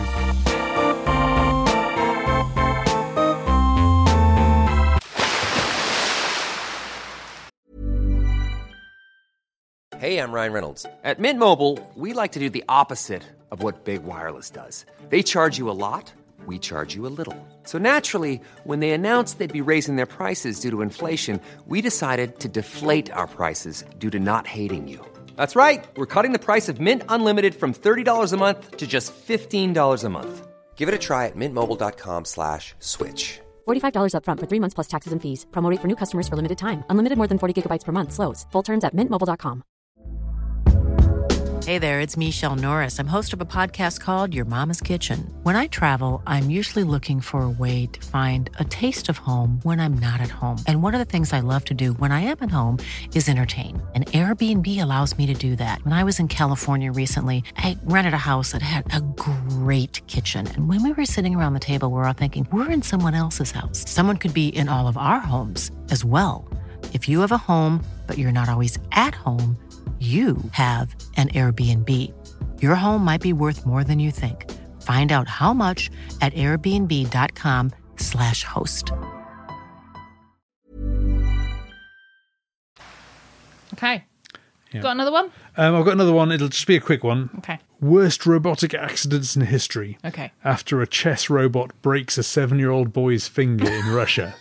Hey, I'm Ryan Reynolds. At Mint Mobile, we like to do the opposite of what Big Wireless does. They charge you a lot, we charge you a little. So naturally, when they announced they'd be raising their prices due to inflation, we decided to deflate our prices due to not hating you. That's right. We're cutting the price of Mint Unlimited from $30 a month to just $15 a month. Give it a try at mintmobile.com/switch. $45 upfront for 3 months plus taxes and fees. Promo rate for new customers for limited time. Unlimited more than 40 gigabytes per month. Slows full terms at mintmobile.com. Hey there, it's Michelle Norris. I'm host of a podcast called Your Mama's Kitchen. When I travel, I'm usually looking for a way to find a taste of home when I'm not at home. And one of the things I love to do when I am at home is entertain. And Airbnb allows me to do that. When I was in California recently, I rented a house that had a great kitchen. And when we were sitting around the table, we were all thinking, we're in someone else's house. Someone could be in all of our homes as well. If you have a home, but you're not always at home, you have an Airbnb. Your home might be worth more than you think. Find out how much at airbnb.com/host. Okay. Yeah. Got another one? I've got another one. It'll just be a quick one. Okay. Worst robotic accidents in history. Okay. After a chess robot breaks a 7-year-old boy's finger in Russia.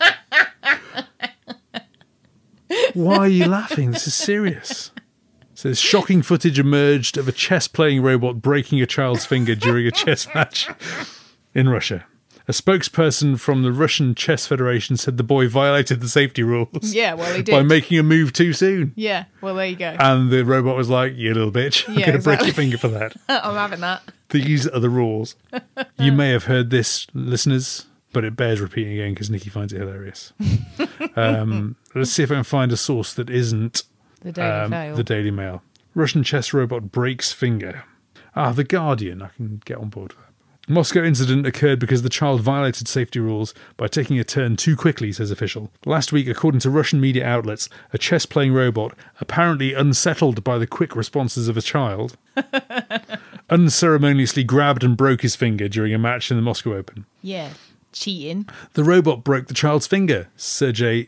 Why are you laughing? This is serious. So shocking footage emerged of a chess-playing robot breaking a child's finger during a chess match in Russia. A spokesperson from the Russian Chess Federation said the boy violated the safety rules. Yeah, well, he did. By making a move too soon. Yeah, well, there you go. And the robot was like, you little bitch, I'm Yeah, going to break your exactly. finger for that. I'm having that. These are the rules. You may have heard this, listeners, but it bears repeating again because Nikki finds it hilarious. Let's see if I can find a source that isn't The Daily Mail. the Daily Mail. Russian chess robot breaks finger. The Guardian. I can get on board with that. Moscow incident occurred because the child violated safety rules by taking a turn too quickly, says official. Last week, according to Russian media outlets, a chess-playing robot, apparently unsettled by the quick responses of a child, unceremoniously grabbed and broke his finger during a match in the Moscow Open. Yeah, cheating. The robot broke the child's finger, Sergei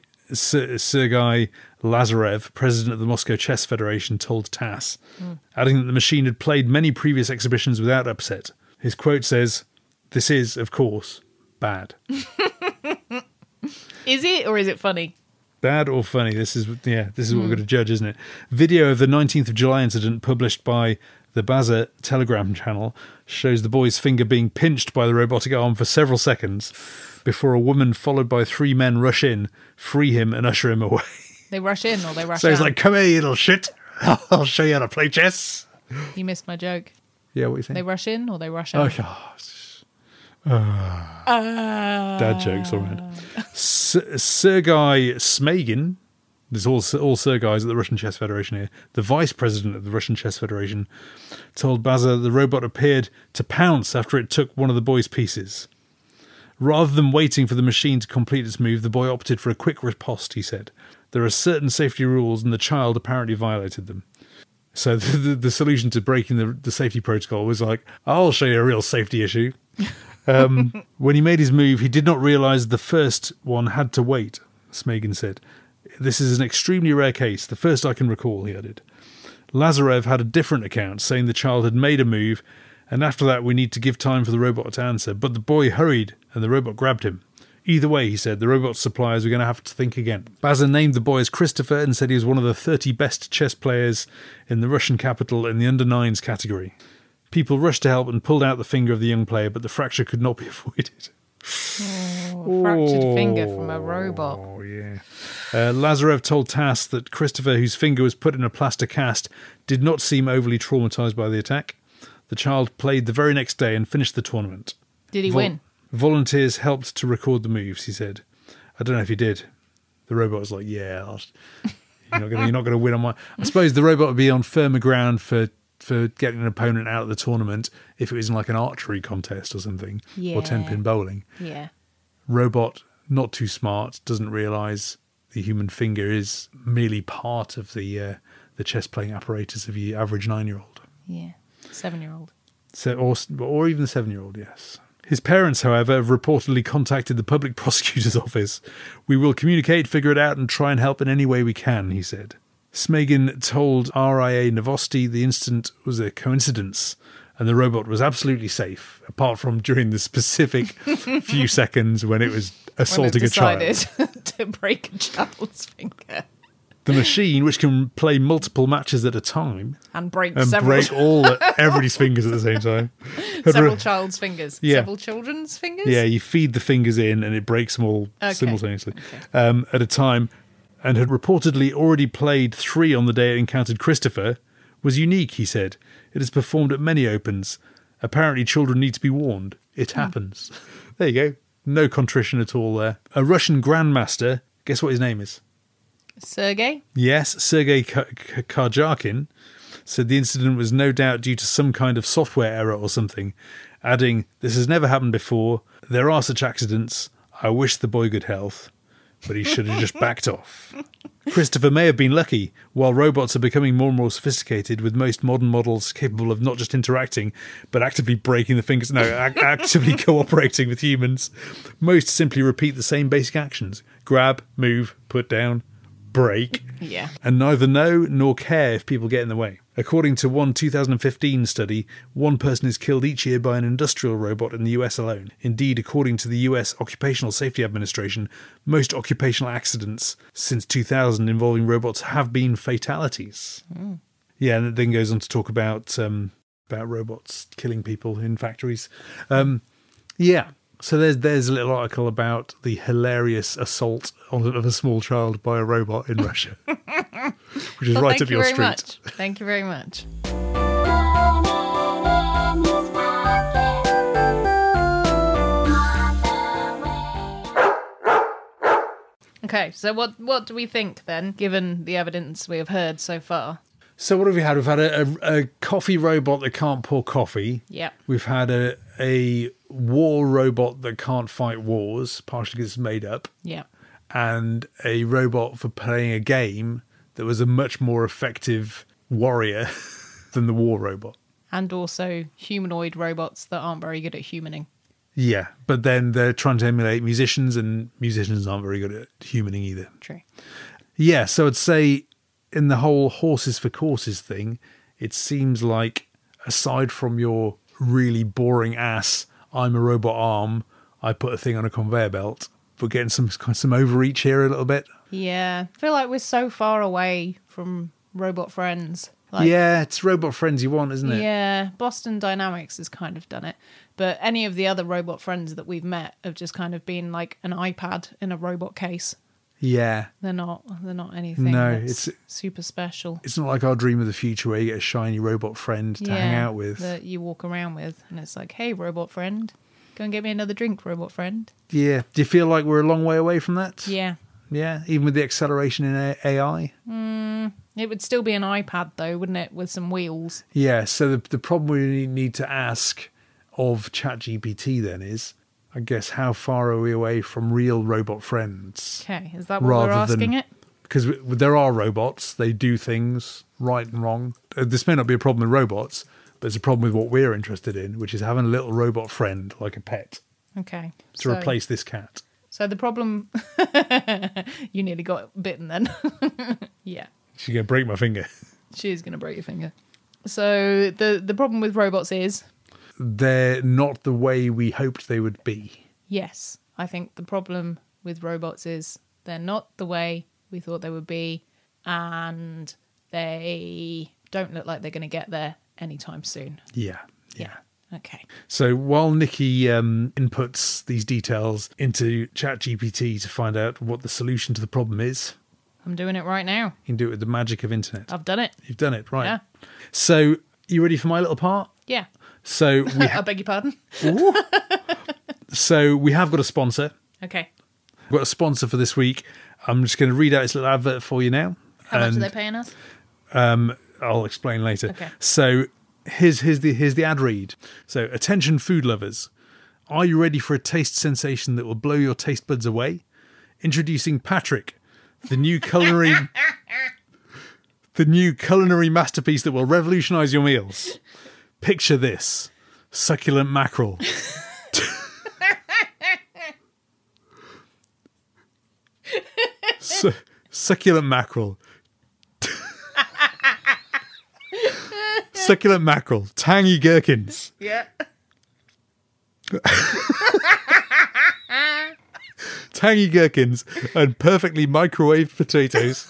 Lazarev, president of the Moscow Chess Federation, told TASS, adding that the machine had played many previous exhibitions without upset. His quote says, "This is, of course, bad." Is it, or is it funny? Bad or funny? This is what we're going to judge, isn't it? Video of the 19th of July incident published by The Baza Telegram channel shows the boy's finger being pinched by the robotic arm for several seconds before a woman followed by 3 men rush in, free him and usher him away. They rush in or they rush out? So he's like, come here, you little shit. I'll show you how to play chess. You missed my joke. Yeah, what are you saying? They rush in or they rush out? Dad jokes all around. Sergei Smagin, there's all Sergeis at the Russian Chess Federation here, the vice president of the Russian Chess Federation, told Baza the robot appeared to pounce after it took one of the boy's pieces. Rather than waiting for the machine to complete its move, the boy opted for a quick riposte, he said. There are certain safety rules and the child apparently violated them. So the solution to breaking the safety protocol was like, I'll show you a real safety issue. When he made his move, he did not realise the first one had to wait, Smagin said. This is an extremely rare case, the first I can recall, he added. Lazarev had a different account, saying the child had made a move, and after that we need to give time for the robot to answer. But the boy hurried, and the robot grabbed him. Either way, he said, the robot suppliers were going to have to think again. Baza named the boy as Christopher and said he was one of the 30 best chess players in the Russian capital in the under-9s category. People rushed to help and pulled out the finger of the young player, but the fracture could not be avoided. Oh, a fractured finger from a robot. Oh, yeah. Lazarev told TASS that Christopher, whose finger was put in a plaster cast, did not seem overly traumatised by the attack. The child played the very next day and finished the tournament. Did he win? Volunteers helped to record the moves, he said. I don't know if he did. The robot was like, yeah, you're not going to win on my... I suppose the robot would be on firmer ground for getting an opponent out of the tournament if it was in like an archery contest or something, or 10-pin bowling. Yeah. Robot, not too smart, doesn't realise the human finger is merely part of the chess-playing apparatus of the average 9-year-old. Yeah, 7-year-old. So, or even the 7-year-old, yes. His parents, however, have reportedly contacted the public prosecutor's office. We will communicate, figure it out, and try and help in any way we can, he said. Smagin told RIA Novosti the incident was a coincidence and the robot was absolutely safe, apart from during the specific few seconds when it was assaulting a child. Decided to break a child's finger. The machine, which can play multiple matches at a time and break everybody's fingers at the same time. Several child's fingers. Yeah. Several children's fingers? Yeah, you feed the fingers in and it breaks them all simultaneously at a time, and had reportedly already played 3 on the day it encountered Christopher, was unique, he said. It has performed at many opens. Apparently children need to be warned. It happens. There you go. No contrition at all there. A Russian grandmaster, guess what his name is? Sergei? Yes, Sergei Karjakin said the incident was no doubt due to some kind of software error or something, adding, "This has never happened before. There are such accidents. I wish the boy good health, but he should have just backed off." Christopher may have been lucky. While robots are becoming more and more sophisticated, with most modern models capable of not just interacting, but actively breaking the fingers, actively cooperating with humans, most simply repeat the same basic actions. Grab, move, put down, break, and neither know nor care if people get in the way. According to one 2015 study, 1 person is killed each year by an industrial robot in the US alone. Indeed, according to the US Occupational Safety Administration, most occupational accidents since 2000 involving robots have been fatalities. Yeah, and it then goes on to talk about robots killing people in factories. So there's a little article about the hilarious assault of a small child by a robot in Russia, which is right up your street. Much. Thank you very much. Okay, so what do we think then, given the evidence we have heard so far? So what have we had? We've had a coffee robot that can't pour coffee. Yeah. We've had a war robot that can't fight wars, partially because it's made up. Yeah. And a robot for playing a game that was a much more effective warrior than the war robot. And also humanoid robots that aren't very good at humaning. Yeah, but then they're trying to emulate musicians, and musicians aren't very good at humaning either. True. Yeah, so I'd say in the whole horses for courses thing, it seems like, aside from your really boring ass, I'm a robot arm, I put a thing on a conveyor belt, we're getting some overreach here a little bit. Yeah, I feel like we're so far away from robot friends. Yeah, it's robot friends you want, isn't it? Yeah, Boston Dynamics has kind of done it. But any of the other robot friends that we've met have just kind of been like an iPad in a robot case. Yeah. They're not anything that's super special. It's not like our dream of the future where you get a shiny robot friend to hang out with. That you walk around with. And it's like, hey, robot friend, go and get me another drink, robot friend. Yeah. Do you feel like we're a long way away from that? Yeah. Yeah, even with the acceleration in AI? It would still be an iPad, though, wouldn't it, with some wheels? Yeah, so the problem we need to ask of ChatGPT then is, I guess, how far are we away from real robot friends? Okay, is that what we're asking it? Because there are robots, they do things right and wrong. This may not be a problem with robots, but it's a problem with what we're interested in, which is having a little robot friend like a pet. Okay. To replace this cat. So the problem... You nearly got bitten then. Yeah. She's going to break my finger. She is going to break your finger. So the problem with robots is... They're not the way we hoped they would be. Yes. I think the problem with robots is they're not the way we thought they would be, and they don't look like they're going to get there anytime soon. Yeah. Okay. So while Nikki inputs these details into ChatGPT to find out what the solution to the problem is... I'm doing it right now. You can do it with the magic of internet. I've done it. You've done it, right. Yeah. So, you ready for my little part? Yeah. So I beg your pardon? So we have got a sponsor. Okay. We've got a sponsor for this week. I'm just going to read out this little advert for you now. How much are they paying us? I'll explain later. Okay. So here's the ad read. So, attention food lovers. Are you ready for a taste sensation that will blow your taste buds away? Introducing Patrick, the new culinary masterpiece that will revolutionize your meals. Picture this. Succulent mackerel. Succulent mackerel. Succulent mackerel. Tangy gherkins. Yeah. Tangy gherkins and perfectly microwaved potatoes.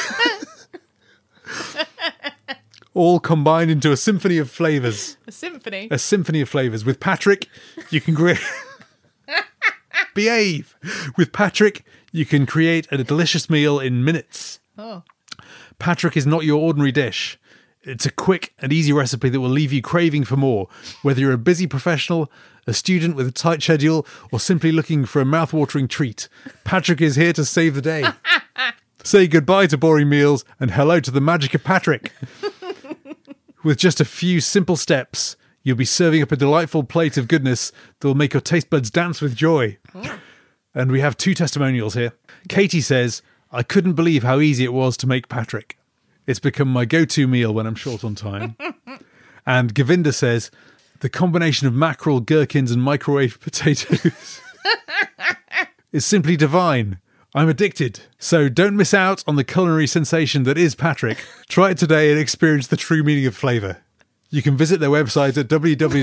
All combined into a symphony of flavours. A symphony? A symphony of flavours. With Patrick, you can create... Behave! With Patrick, you can create a delicious meal in minutes. Oh. Patrick is not your ordinary dish. It's a quick and easy recipe that will leave you craving for more. Whether you're a busy professional, a student with a tight schedule, or simply looking for a mouth-watering treat, Patrick is here to save the day. Say goodbye to boring meals and hello to the magic of Patrick. With just a few simple steps, you'll be serving up a delightful plate of goodness that will make your taste buds dance with joy. Oh. And we have 2 testimonials here. Katie says, I couldn't believe how easy it was to make Patrick. It's become my go-to meal when I'm short on time. And Govinda says, the combination of mackerel, gherkins and microwave potatoes is simply divine. I'm addicted. So don't miss out on the culinary sensation that is Patrick. Try it today and experience the true meaning of flavour. You can visit their website at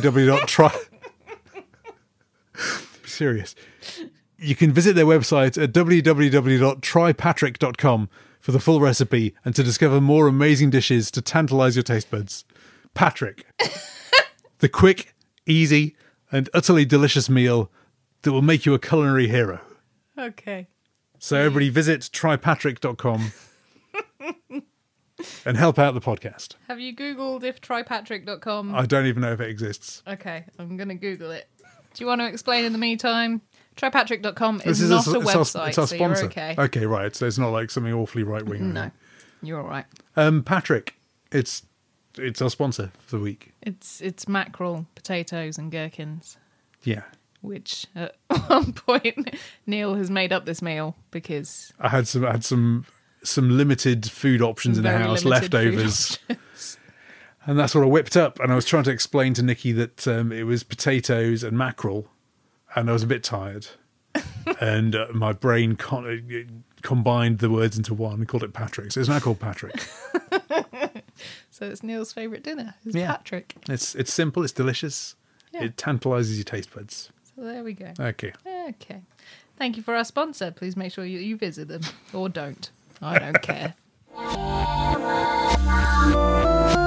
Serious. You can visit their website at www.trypatrick.com for the full recipe and to discover more amazing dishes to tantalise your taste buds. Patrick. The quick, easy and utterly delicious meal that will make you a culinary hero. Okay. So everybody visit trypatrick.com and help out the podcast. Have you Googled if trypatrick.com? I don't even know if it exists. Okay, I'm going to Google it. Do you want to explain in the meantime? Trypatrick.com is not a website, it's our so sponsor. you're okay. Okay, right. So it's not like something awfully right-wing. No, you're all right. Patrick, it's our sponsor for the week. It's mackerel, potatoes and gherkins. Yeah. Which at one point Neil has made up this meal because I had some limited food options in the house, leftovers, and that's what I whipped up. And I was trying to explain to Nikki that it was potatoes and mackerel, and I was a bit tired, and my brain combined the words into one and called it Patrick. So it's now called Patrick. So it's Neil's favourite dinner. Patrick. It's simple. It's delicious. Yeah. It tantalises your taste buds. So there we go. Okay. Thank you for our sponsor. Please make sure you visit them. Or don't. I don't care.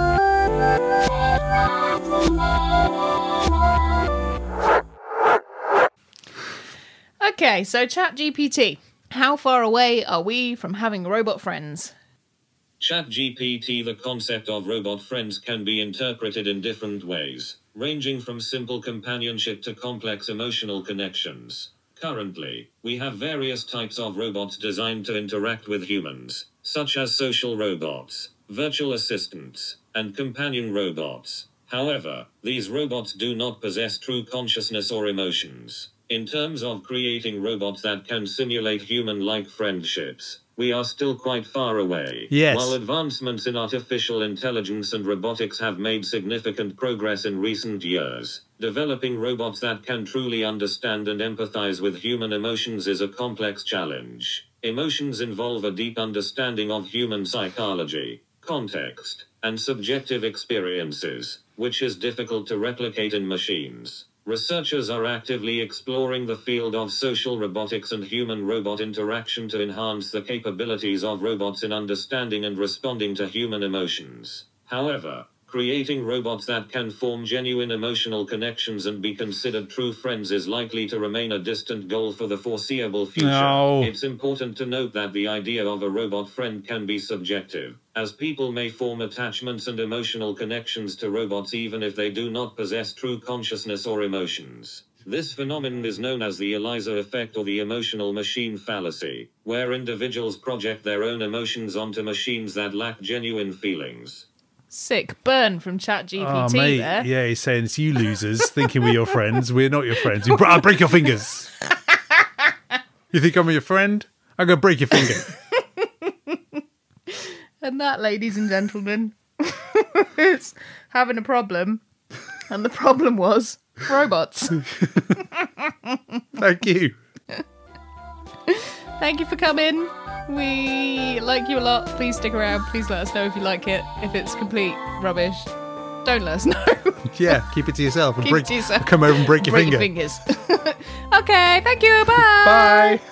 Okay, so ChatGPT. How far away are we from having robot friends? ChatGPT. The concept of robot friends can be interpreted in different ways, ranging from simple companionship to complex emotional connections. Currently, we have various types of robots designed to interact with humans, such as social robots, virtual assistants, and companion robots. However, these robots do not possess true consciousness or emotions. In terms of creating robots that can simulate human-like friendships, we are still quite far away. Yes. While advancements in artificial intelligence and robotics have made significant progress in recent years, developing robots that can truly understand and empathize with human emotions is a complex challenge. Emotions involve a deep understanding of human psychology, context, and subjective experiences, which is difficult to replicate in machines. Researchers are actively exploring the field of social robotics and human-robot interaction to enhance the capabilities of robots in understanding and responding to human emotions. However, creating robots that can form genuine emotional connections and be considered true friends is likely to remain a distant goal for the foreseeable future. No. It's important to note that the idea of a robot friend can be subjective, as people may form attachments and emotional connections to robots even if they do not possess true consciousness or emotions. This phenomenon is known as the ELIZA effect or the emotional machine fallacy, where individuals project their own emotions onto machines that lack genuine feelings. Sick burn from ChatGPT Oh, mate. there. Yeah, he's saying it's you losers thinking we're your friends. We're not your friends. I'll break your fingers. You think I'm your friend? I'm going to break your finger. And that, ladies and gentlemen, is having a problem. And the problem was robots. Thank you. Thank you for coming. We like you a lot. Please stick around. Please let us know if you like it. If it's complete rubbish, don't let us know. Yeah, keep it to yourself. And Keep it to yourself. Come over and break your finger. fingers. Okay, thank you. Bye. Bye.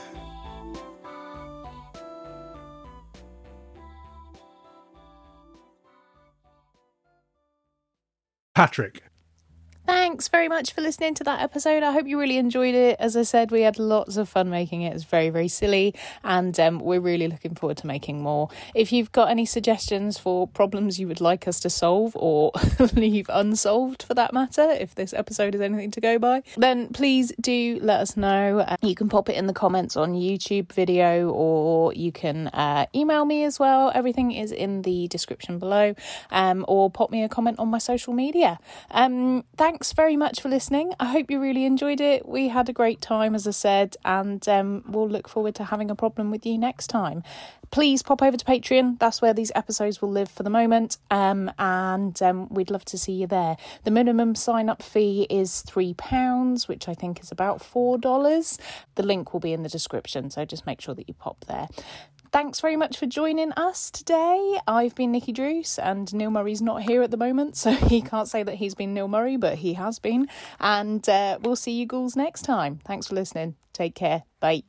Patrick. Thanks very much for listening to that episode. I hope you really enjoyed it. As I said, we had lots of fun making it. It's very, very silly, and we're really looking forward to making more. If you've got any suggestions for problems you would like us to solve or leave unsolved for that matter, if this episode is anything to go by, then please do let us know. You can pop it in the comments on YouTube video, or you can email me as well. Everything is in the description below, or pop me a comment on my social media. Thanks very much for listening. I hope you really enjoyed it. We had a great time, as I said, and we'll look forward to having a problem with you next time. Please pop over to Patreon. That's where these episodes will live for the moment, and we'd love to see you there. The minimum sign-up fee is £3, which I think is about $4. The link will be in the description, so just make sure that you pop there. Thanks very much for joining us today. I've been Nikki Druce, and Neil Murray's not here at the moment, so he can't say that he's been Neil Murray, but he has been. And we'll see you ghouls next time. Thanks for listening. Take care. Bye.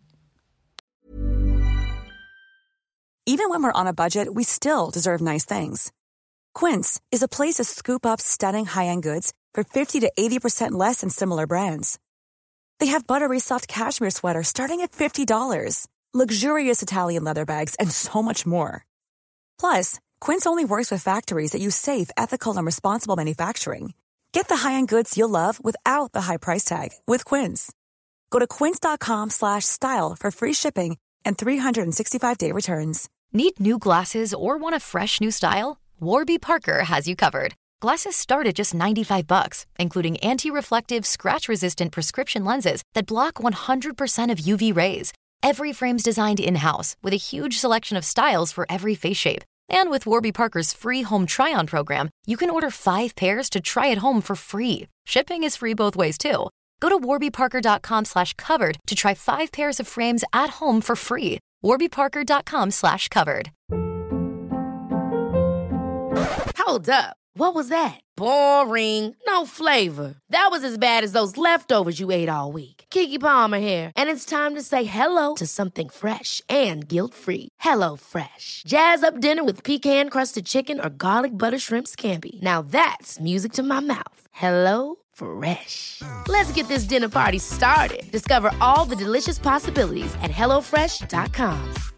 Even when we're on a budget, we still deserve nice things. Quince is a place to scoop up stunning high-end goods for 50 to 80% less than similar brands. They have buttery soft cashmere sweaters starting at $50. Luxurious Italian leather bags, and so much more. Plus, Quince only works with factories that use safe, ethical, and responsible manufacturing. Get the high-end goods you'll love without the high price tag with Quince. Go to quince.com/style for free shipping and 365-day returns. Need new glasses or want a fresh new style? Warby Parker has you covered. Glasses start at just $95, including anti-reflective, scratch-resistant prescription lenses that block 100% of UV rays. Every frame's designed in-house with a huge selection of styles for every face shape. And with Warby Parker's free home try-on program, you can order 5 pairs to try at home for free. Shipping is free both ways, too. Go to warbyparker.com/covered to try 5 pairs of frames at home for free. warbyparker.com/covered. Hold up. What was that? Boring. No flavor. That was as bad as those leftovers you ate all week. Keke Palmer here, and it's time to say hello to something fresh and guilt-free. Hello Fresh. Jazz up dinner with pecan-crusted chicken or garlic butter shrimp scampi. Now that's music to my mouth. Hello Fresh. Let's get this dinner party started. Discover all the delicious possibilities at HelloFresh.com.